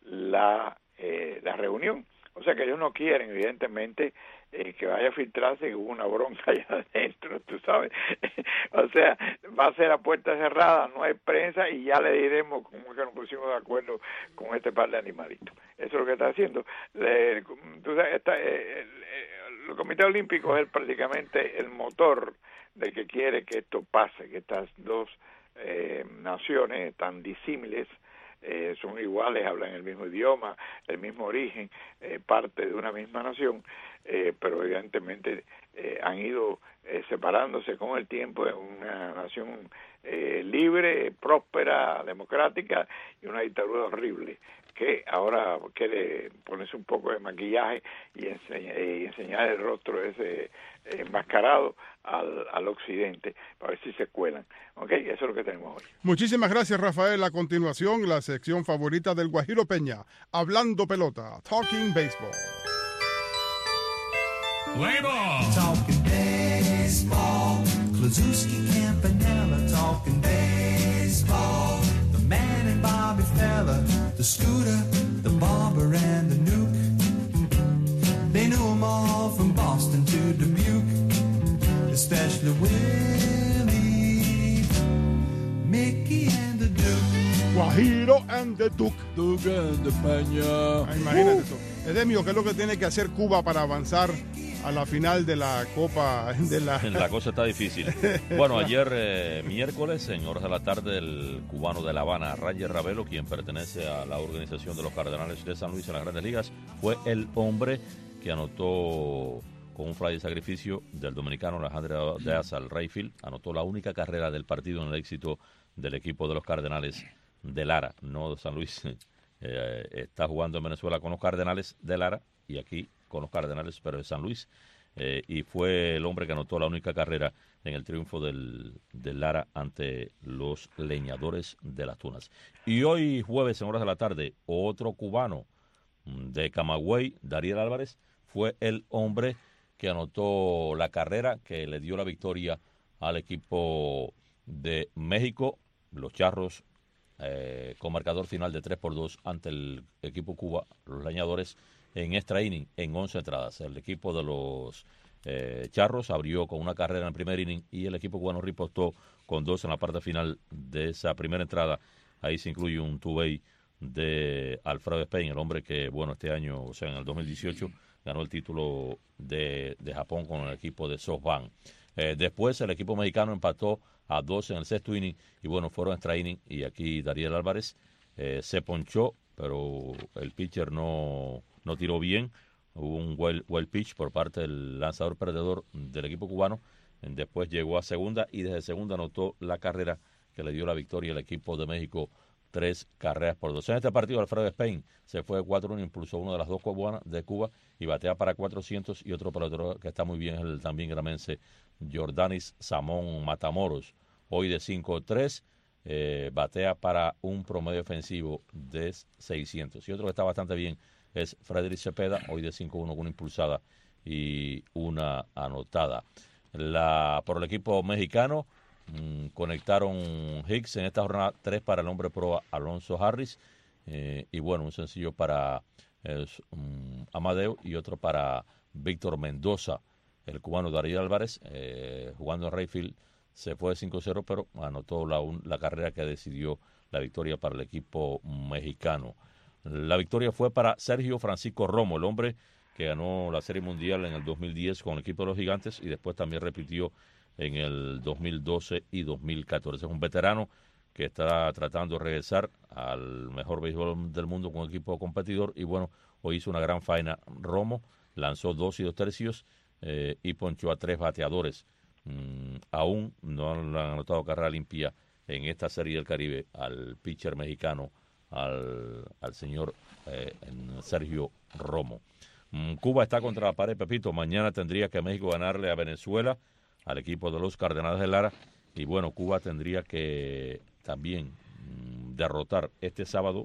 la, eh, la reunión. O sea que ellos no quieren, evidentemente, eh, que vaya a filtrarse que hubo una bronca allá adentro, tú sabes. O sea, va a ser a puerta cerrada, no hay prensa y ya le diremos cómo que nos pusimos de acuerdo con este par de animalitos. Eso es lo que está haciendo. Le, tú sabes, está, eh, el, el Comité Olímpico es prácticamente el motor de que quiere que esto pase, que estas dos eh, naciones tan disímiles Eh, son iguales, hablan el mismo idioma, el mismo origen, eh, parte de una misma nación, eh, pero evidentemente eh, han ido eh, separándose con el tiempo en una nación eh, libre, próspera, democrática y una dictadura horrible que ahora quiere ponerse un poco de maquillaje y, enseña, y enseñar el rostro ese enmascarado al, al occidente para ver si se cuelan. ¿Ok? Eso es lo que tenemos hoy. Muchísimas gracias, Rafael. A continuación, la sección favorita del Guajiro Peña, Hablando Pelota, Talking Baseball. Play ball. Talking baseball. Klazuski, Campanella, talking baseball. The man and Bobby Fella, the Scooter, the Barber and the Nuke. They knew them all from Boston to Dubuque, especially Willie, Mickey and the Duke. Guajiro and the Duke. Duke and the Peña. Ah, imagínate uh. eso. Edemio, ¿qué es lo que tiene que hacer Cuba para avanzar a la final de la Copa de la... La cosa está difícil. Bueno, ayer eh, miércoles, en horas de la tarde, el cubano de La Habana, Ranger Ravelo, quien pertenece a la organización de los Cardenales de San Luis en las Grandes Ligas, fue el hombre que anotó con un fly de sacrificio del dominicano Alejandro de Asa al Rayfield, anotó la única carrera del partido en el éxito del equipo de los Cardenales de Lara, no de San Luis. Eh, está jugando en Venezuela con los Cardenales de Lara y aquí con los Cardenales, pero de San Luis, eh, y fue el hombre que anotó la única carrera en el triunfo del, del Lara ante los Leñadores de las Tunas. Y hoy jueves en horas de la tarde, otro cubano de Camagüey, Dariel Álvarez, fue el hombre que anotó la carrera que le dio la victoria al equipo de México, los Charros, eh, con marcador final de tres por dos ante el equipo Cuba, los Leñadores, en extra inning, en once entradas. El equipo de los eh, Charros abrió con una carrera en el primer inning y el equipo cubano ripostó con dos en la parte final de esa primera entrada. Ahí se incluye un two-way de Alfredo Spain, el hombre que, bueno, este año, o sea, en el dos mil dieciocho, ganó el título de, de Japón con el equipo de SoftBank. Eh, después el equipo mexicano empató a dos en el sexto inning y, bueno, fueron extra inning y aquí Dariel Álvarez eh, se ponchó, pero el pitcher no... no tiró bien, hubo un well, well pitch por parte del lanzador perdedor del equipo cubano, después llegó a segunda y desde segunda anotó la carrera que le dio la victoria al equipo de México, tres carreras por dos. En este partido Alfredo Spain se fue de cuatro uno, impulsó uno de las dos cubanas de Cuba y batea para cuatrocientos, y otro pelotero que está muy bien es el también gramense Jordanis Samón Matamoros, hoy de cinco tres, eh, batea para un promedio ofensivo de seiscientos, y otro que está bastante bien es Frederick Cepeda, hoy de cinco uno con una impulsada y una anotada. La, por el equipo mexicano mmm, conectaron Hicks en esta jornada, tres para el hombre pro Alonso Harris, eh, y bueno, un sencillo para eh, um, Amadeo y otro para Víctor Mendoza. El cubano Dariel Álvarez, eh, jugando en Rayfield, se fue de cinco cero, pero anotó la, un, la carrera que decidió la victoria para el equipo mexicano. La victoria fue para Sergio Francisco Romo, el hombre que ganó la Serie Mundial en el dos mil diez con el equipo de los Gigantes y después también repitió en el dos mil doce y dos mil catorce. Es un veterano que está tratando de regresar al mejor béisbol del mundo con un equipo competidor y bueno, hoy hizo una gran faena. Romo lanzó dos y dos tercios eh, y ponchó a tres bateadores. Mm, aún no han anotado carrera limpia en esta Serie del Caribe al pitcher mexicano, al, al señor eh, Sergio Romo. Mm, Cuba está contra la pared, Pepito. Mañana tendría que México ganarle a Venezuela, al equipo de los Cardenales de Lara. Y bueno, Cuba tendría que también mm, derrotar este sábado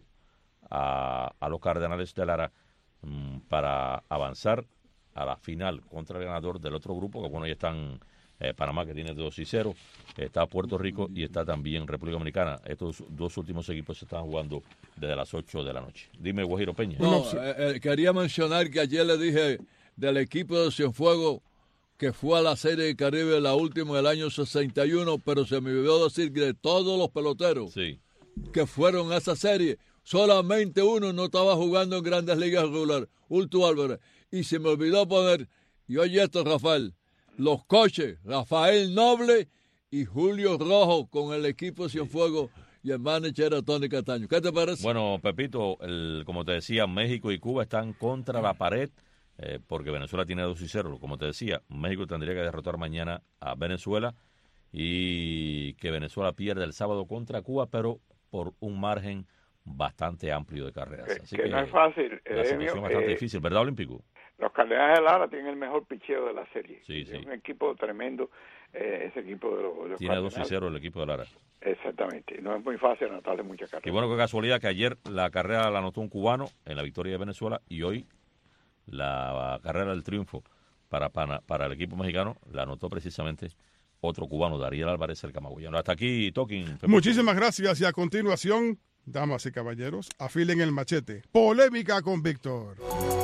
a, a los Cardenales de Lara mm, para avanzar a la final contra el ganador del otro grupo, que bueno, ya están eh, Panamá, que tiene dos y cero, está Puerto Rico y está también República Dominicana. Estos dos últimos equipos se están jugando desde las ocho de la noche. Dime, Guajiro Peña. No, eh, eh, quería mencionar que ayer le dije del equipo de Cienfuegos que fue a la Serie del Caribe, la última del año sesenta y uno, pero se me olvidó decir que de todos los peloteros sí. que fueron a esa serie, solamente uno no estaba jugando en Grandes Ligas regular, Ulto Álvarez. Y se me olvidó poner, y oye esto, Rafael, los coches, Rafael Noble y Julio Rojo con el equipo Cienfuegos y el manager era Tony Cataño. ¿Qué te parece? Bueno, Pepito, el, como te decía, México y Cuba están contra la pared eh, porque Venezuela tiene dos y cero. Como te decía, México tendría que derrotar mañana a Venezuela y que Venezuela pierda el sábado contra Cuba, pero por un margen bastante amplio de carreras. Que, Así que que no es fácil. La situación es bastante eh, difícil, ¿verdad, Olímpico? Los Cardenales de Lara tienen el mejor picheo de la serie. Sí, es sí. un equipo tremendo, eh, ese equipo de los, de los Tiene dos y Cardenales. cero el equipo de Lara. Exactamente. No es muy fácil anotarle muchas Y carreras. bueno, qué casualidad que ayer la carrera la anotó un cubano en la victoria de Venezuela y hoy la carrera del triunfo para, para, para el equipo mexicano la anotó precisamente otro cubano, Dariel Álvarez, el camagüeyano. Hasta aquí, Talking. Muchísimas gracias y a continuación, damas y caballeros, afilen el machete. Polémica con Víctor.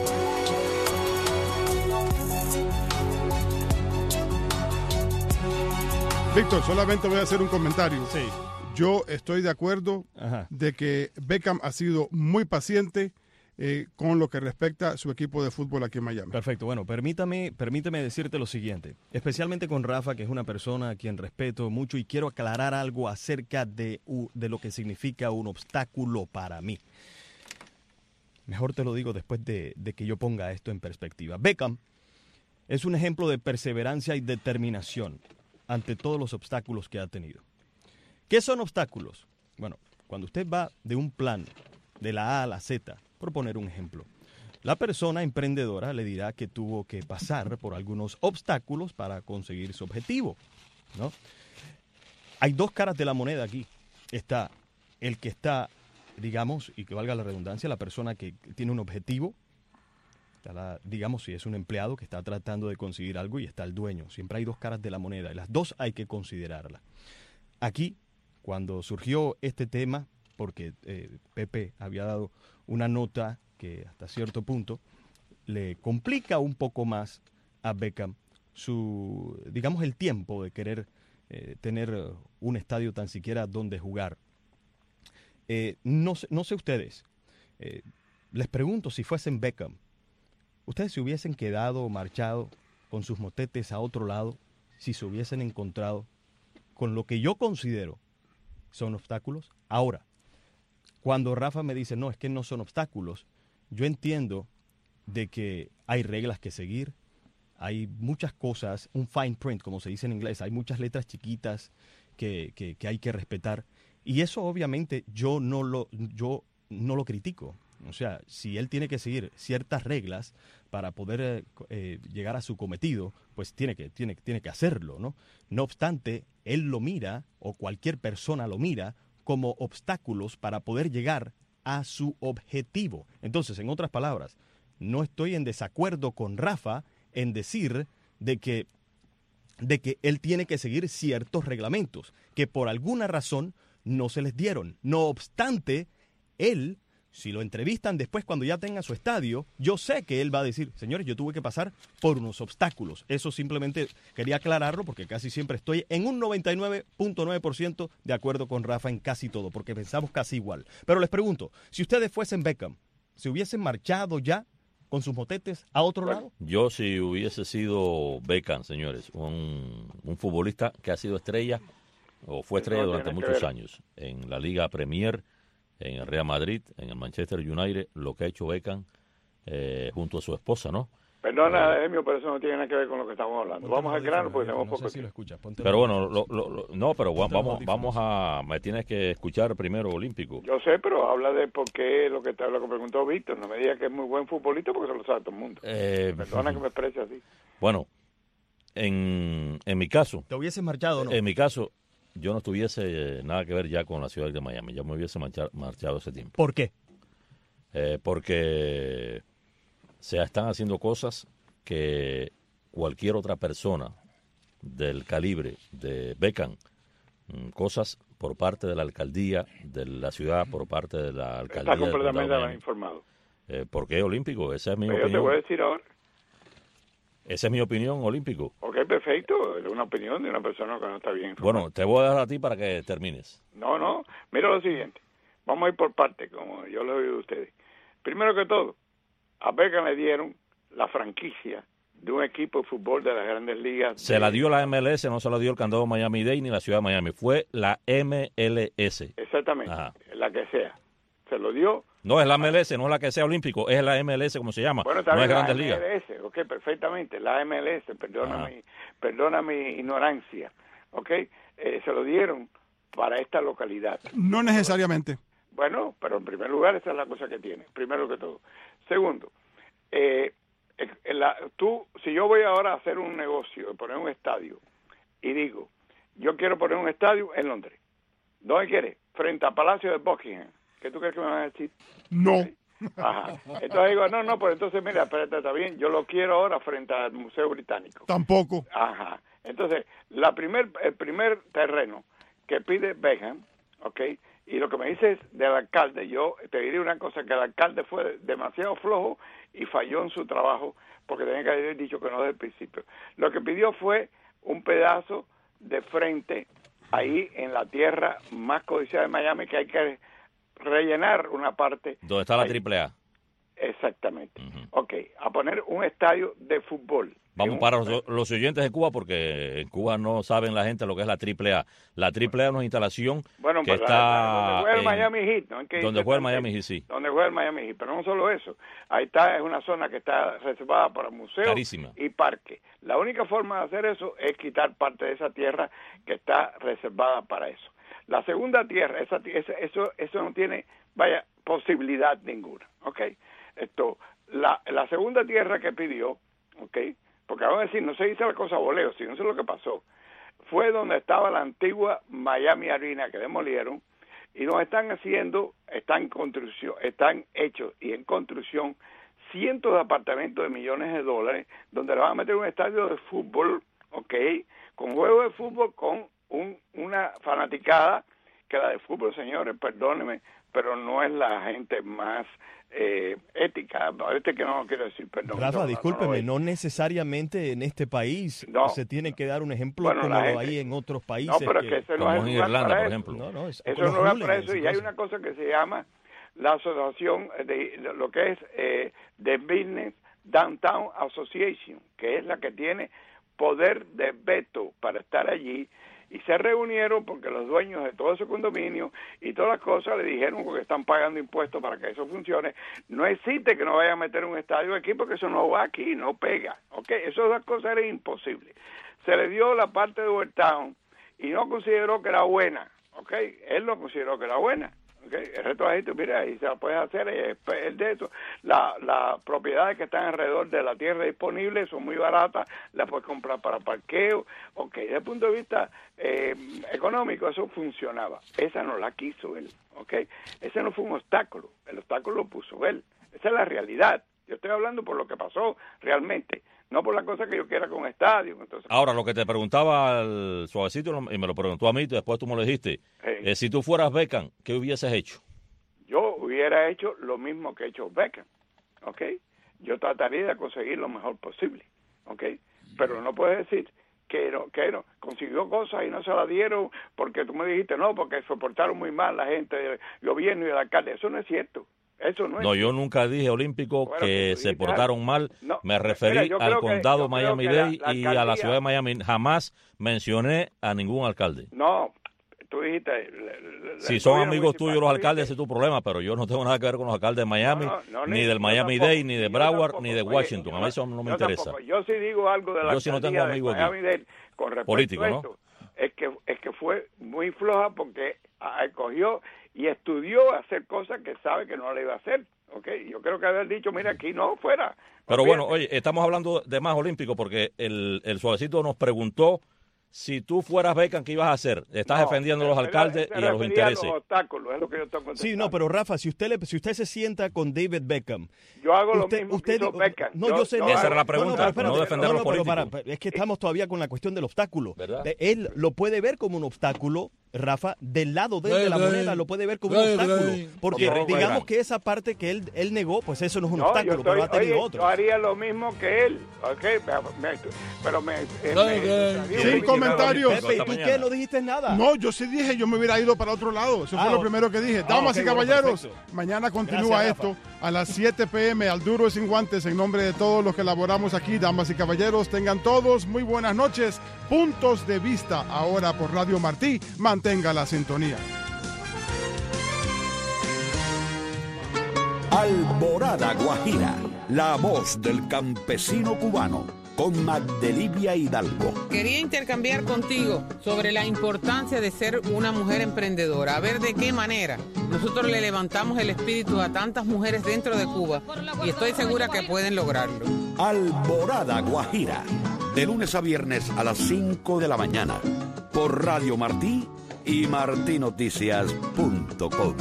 Víctor, solamente voy a hacer un comentario. Sí. Yo estoy de acuerdo Ajá. de que Beckham ha sido muy paciente eh, con lo que respecta a su equipo de fútbol aquí en Miami. Perfecto. Bueno, permítame, permíteme decirte lo siguiente, especialmente con Rafa, que es una persona a quien respeto mucho y quiero aclarar algo acerca de, u- de lo que significa un obstáculo para mí. Mejor te lo digo después de, de que yo ponga esto en perspectiva. Beckham es un ejemplo de perseverancia y determinación ante todos los obstáculos que ha tenido. ¿Qué son obstáculos? Bueno, cuando usted va de un plan de la A a la Z, por poner un ejemplo, la persona emprendedora le dirá que tuvo que pasar por algunos obstáculos para conseguir su objetivo, ¿no? Hay dos caras de la moneda aquí. Está el que está, digamos, y que valga la redundancia, la persona que tiene un objetivo. Está la, digamos, si es un empleado que está tratando de conseguir algo y está el dueño. Siempre hay dos caras de la moneda y las dos hay que considerarlas. Aquí, cuando surgió este tema, porque eh, Pepe había dado una nota que hasta cierto punto le complica un poco más a Beckham su, digamos, el tiempo de querer eh, tener un estadio tan siquiera donde jugar. Eh, no, sé- no sé ustedes, eh, les pregunto si fuesen Beckham, ¿ustedes se hubiesen quedado o marchado con sus motetes a otro lado si se hubiesen encontrado con lo que yo considero son obstáculos? Ahora, cuando Rafa me dice, no, es que no son obstáculos, yo entiendo de que hay reglas que seguir, hay muchas cosas, un fine print, como se dice en inglés, hay muchas letras chiquitas que, que, que hay que respetar, y eso obviamente yo no lo, yo no lo critico. O sea, si él tiene que seguir ciertas reglas para poder eh, eh, llegar a su cometido, pues tiene que, tiene, tiene que hacerlo, ¿no? No obstante, él lo mira, o cualquier persona lo mira, como obstáculos para poder llegar a su objetivo. Entonces, en otras palabras, no estoy en desacuerdo con Rafa en decir de que, de que él tiene que seguir ciertos reglamentos, que por alguna razón no se les dieron. No obstante, él... Si lo entrevistan después cuando ya tenga su estadio, yo sé que él va a decir, señores, yo tuve que pasar por unos obstáculos. Eso simplemente quería aclararlo porque casi siempre estoy en un noventa y nueve punto nueve por ciento de acuerdo con Rafa en casi todo, porque pensamos casi igual. Pero les pregunto, si ustedes fuesen Beckham, ¿se hubiesen marchado ya con sus motetes a otro lado? Yo si hubiese sido Beckham, señores, un, un futbolista que ha sido estrella o fue estrella No durante tiene que muchos ver. años en la Liga Premier, en el Real Madrid, en el Manchester United, lo que ha hecho Beckham eh, junto a su esposa, ¿no? Perdona, Emio, pero eso no tiene nada que ver con lo que estamos hablando. Vamos al grano porque tenemos poco tiempo. Pero bueno, lo, lo, lo- no, pero gua- vamos, vamos a, me tienes que escuchar primero, Olímpico. Yo sé, pero habla de por qué lo que, te, lo que preguntó Víctor. No me digas que es muy buen futbolista porque se lo sabe todo el mundo. Eh, Perdona que me exprese así. Bueno, en, en mi caso, ¿Te hubieses marchado o no? en mi caso, yo no tuviese eh, nada que ver ya con la ciudad de Miami. Ya me hubiese marchar- marchado ese tiempo. ¿Por qué? Eh, porque se están haciendo cosas que cualquier otra persona del calibre de Beckham, mm, cosas por parte de la alcaldía de la ciudad, por parte de la alcaldía Está completamente del Miami. informado. Eh, ¿Por qué Olímpico? Esa es mi Pero yo te opinión. voy a decir ahora. Esa es mi opinión, Olímpico. Ok, perfecto. Es una opinión de una persona que no está bien informada. Bueno, te voy a dar a ti para que termines. No, no. Mira lo siguiente. Vamos a ir por partes, como yo lo he oído a ustedes. Primero que todo, a Beckham le dieron la franquicia de un equipo de fútbol de las grandes ligas. Se la dio la M L S, no se la dio el Candado Miami-Dade ni la ciudad de Miami. Fue la M L S. Exactamente, Ajá. la que sea. Se lo dio No es la M L S, no es la que sea olímpico, es la M L S como se llama, bueno, no es Grandes la Ligas. M L S, ok, perfectamente, la M L S, perdona, mi, perdona mi ignorancia, ok, eh, se lo dieron para esta localidad. No necesariamente. Bueno, pero en primer lugar esa es la cosa que tiene, primero que todo. Segundo, eh, la, tú, si yo voy ahora a hacer un negocio, poner un estadio, y digo, yo quiero poner un estadio en Londres, ¿dónde quieres? Frente al Palacio de Buckingham. ¿Qué tú crees que me van a decir? No. Ajá. Entonces digo, no, no, pues entonces mira, espérate, está bien, yo lo quiero ahora frente al Museo Británico. Tampoco. Ajá. Entonces, la primer, el primer terreno que pide Beckham, ¿ok? Y lo que me dices del alcalde, yo te diré una cosa, que el alcalde fue demasiado flojo y falló en su trabajo porque tenía que haber dicho que no desde el principio. Lo que pidió fue un pedazo de frente ahí en la tierra más codiciada de Miami, que hay que rellenar una parte. ¿Dónde está la ahí. triple A? Exactamente. Uh-huh. Ok, a poner un estadio de fútbol. Vamos para los, los oyentes de Cuba, porque en Cuba no saben la gente lo que es la triple A. La triple A es una instalación bueno, que pues está... La, donde juega el en, Miami Heat, ¿no? Que donde juega el Miami Heat, sí. Donde juega el Miami Heat, pero no solo eso. Ahí está, es una zona que está reservada para museos Carísima. y parques. La única forma de hacer eso es quitar parte de esa tierra que está reservada para eso. La segunda tierra, esa, esa, eso, eso no tiene, vaya, posibilidad ninguna, ¿ok? Esto, la, la segunda tierra que pidió, ¿ok? Porque vamos a decir, no se dice la cosa a voleo, sino eso es lo que pasó. Fue donde estaba la antigua Miami Arena que demolieron y nos están haciendo, están en construcción, están hechos y en construcción cientos de apartamentos de millones de dólares donde le van a meter un estadio de fútbol, ¿ok? Con juegos de fútbol con un, una fanaticada que la de fútbol, señores, perdónenme, pero no es la gente más eh, ética, este que no quiero decir perdón. Rafa, no, discúlpeme, no, no, no necesariamente en este país no. se tiene que dar un ejemplo bueno, como gente, lo hay en otros países. No, pero que, que eso no es en Irlanda, por ejemplo. No, no, es, eso no es para eso, y hay una cosa que se llama la asociación de lo que es eh, The Business Downtown Association, que es la que tiene poder de veto para estar allí, y se reunieron porque los dueños de todo ese condominio y todas las cosas le dijeron porque están pagando impuestos para que eso funcione. No existe que no vaya a meter un estadio aquí porque eso no va aquí, no pega, ¿ok? Esas dos cosas eran imposibles. Se le dio la parte de Overtown y no consideró que era buena, ¿ok? Él no consideró que era buena. Okay. El resto de la gente, mira, y se la puedes hacer, es, es de eso. Las la propiedades que están alrededor de la tierra disponible son muy baratas, las puedes comprar para parqueo. Ok, desde el punto de vista eh, económico, eso funcionaba. Esa no la quiso él, ok. Ese no fue un obstáculo, el obstáculo lo puso él. Esa es la realidad. Yo estoy hablando por lo que pasó realmente, no por la cosa que yo quiera con estadio. Entonces, ahora, lo que te preguntaba el Suavecito, y me lo preguntó a mí, y después tú me lo dijiste, hey, eh, si tú fueras Beckham, ¿qué hubieses hecho? Yo hubiera hecho lo mismo que ha hecho Beckham, ¿ok? Yo trataría de conseguir lo mejor posible, ¿ok? Pero no puedes decir que no, que no, consiguió cosas y no se la dieron porque tú me dijiste, no, porque se portaron muy mal la gente del gobierno y del alcalde. Eso no es cierto. Eso no, es no, yo nunca dije olímpico bueno, que se portaron mal. No, me referí mira, al condado Miami-Dade y a la ciudad de Miami. Miami. Jamás mencioné a ningún alcalde. No, tú dijiste... La, si son amigos tuyos los alcaldes, ese es tu problema, pero yo no tengo nada que ver con los alcaldes de Miami, no, no, no, ni, ni del Miami-Dade, ni de Broward, ni de Washington. Oye, a mí eso no me interesa. Tampoco. Yo sí digo algo de la yo sí no tengo amigos de Miami-Dade con respecto político, a esto. ¿No? Es que, es que fue muy floja porque escogió y estudió hacer cosas que sabe que no le iba a hacer. Okay, yo creo que haber dicho, mira, aquí no, fuera. Pero bueno, oye, estamos hablando de más olímpico porque el, el Suavecito nos preguntó si tú fueras Beckham, ¿qué ibas a hacer? Estás no, defendiendo a los alcaldes y a los intereses. A los obstáculos, es lo que yo estoy sí, no, pero Rafa, si usted le, si usted se sienta con David Beckham, yo hago usted, lo mismo usted, que hizo Beckham. No, yo, yo sé, yo esa hago, era la pregunta, no, no, no defender no, a los políticos. Pero para, es que estamos todavía con la cuestión del obstáculo. ¿verdad? Él lo puede ver como un obstáculo, Rafa, del lado de, de la moneda lo puede ver como un obstáculo. Porque no, digamos no, que esa parte que él, él negó, pues eso no es un no, obstáculo, estoy, pero ha tenido oye, otro. Yo haría lo mismo que él, okay, me, me, pero me... me Sin comentarios. Pepe, ¿y tú qué? ¿No dijiste nada? No, yo sí dije, yo me hubiera ido para otro lado. Eso ah, fue lo primero que dije. Damas ah, okay, y caballeros, bueno, mañana continúa Gracias, esto Rafa. A las siete pe eme al Duro y Sin Guantes. En nombre de todos los que elaboramos aquí, damas y caballeros, tengan todos muy buenas noches. Puntos de Vista, ahora por Radio Martí. Mantenga la sintonía. Alborada Guajira, la voz del campesino cubano, con Magdelivia Hidalgo. Quería intercambiar contigo sobre la importancia de ser una mujer emprendedora, a ver de qué manera nosotros le levantamos el espíritu a tantas mujeres dentro de Cuba y estoy segura que pueden lograrlo. Alborada Guajira, de lunes a viernes a las cinco de la mañana, por Radio Martí y martí noticias punto com.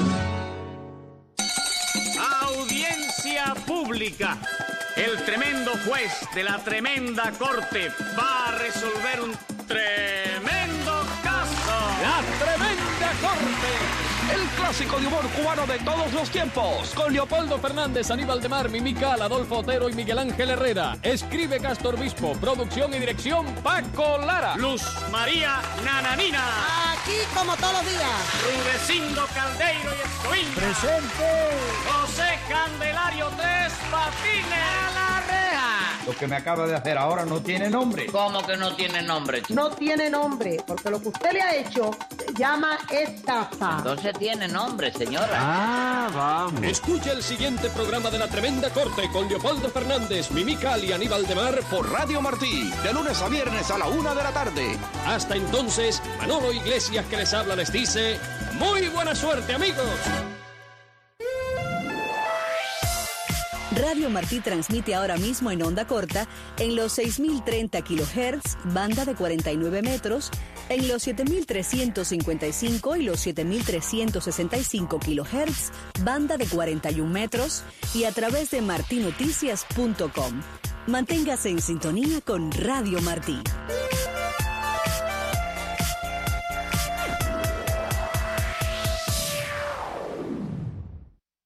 Audiencia pública. El tremendo juez de la tremenda corte va a resolver un tremendo caso. La tremenda corte. El clásico de humor cubano de todos los tiempos. Con Leopoldo Fernández, Aníbal de Mar, Mimical, Adolfo Otero y Miguel Ángel Herrera. Escribe Castor Bispo. Producción y dirección Paco Lara. Luz María Nananina. Aquí como todos los días. Rudecindo Caldeiro y Escoín. ¡Presente! José Candelario Tres Patines. ¡A la reja! Lo que me acaba de hacer ahora no tiene nombre. ¿Cómo que no tiene nombre? No tiene nombre, porque lo que usted le ha hecho se llama estafa. Entonces tiene nombre, señora. Ah, vamos. Escucha el siguiente programa de La Tremenda Corte con Leopoldo Fernández, Mimical y Aníbal de Mar por Radio Martí, de lunes a viernes a la una de la tarde. Hasta entonces, Manolo Iglesias que les habla les dice, muy buena suerte, amigos. Radio Martí transmite ahora mismo en onda corta en los seis mil treinta kilohertz, banda de cuarenta y nueve metros, en los siete mil trescientos cincuenta y cinco y los siete mil trescientos sesenta y cinco kilohertz, banda de cuarenta y un metros, y a través de martí noticias punto com. Manténgase en sintonía con Radio Martí.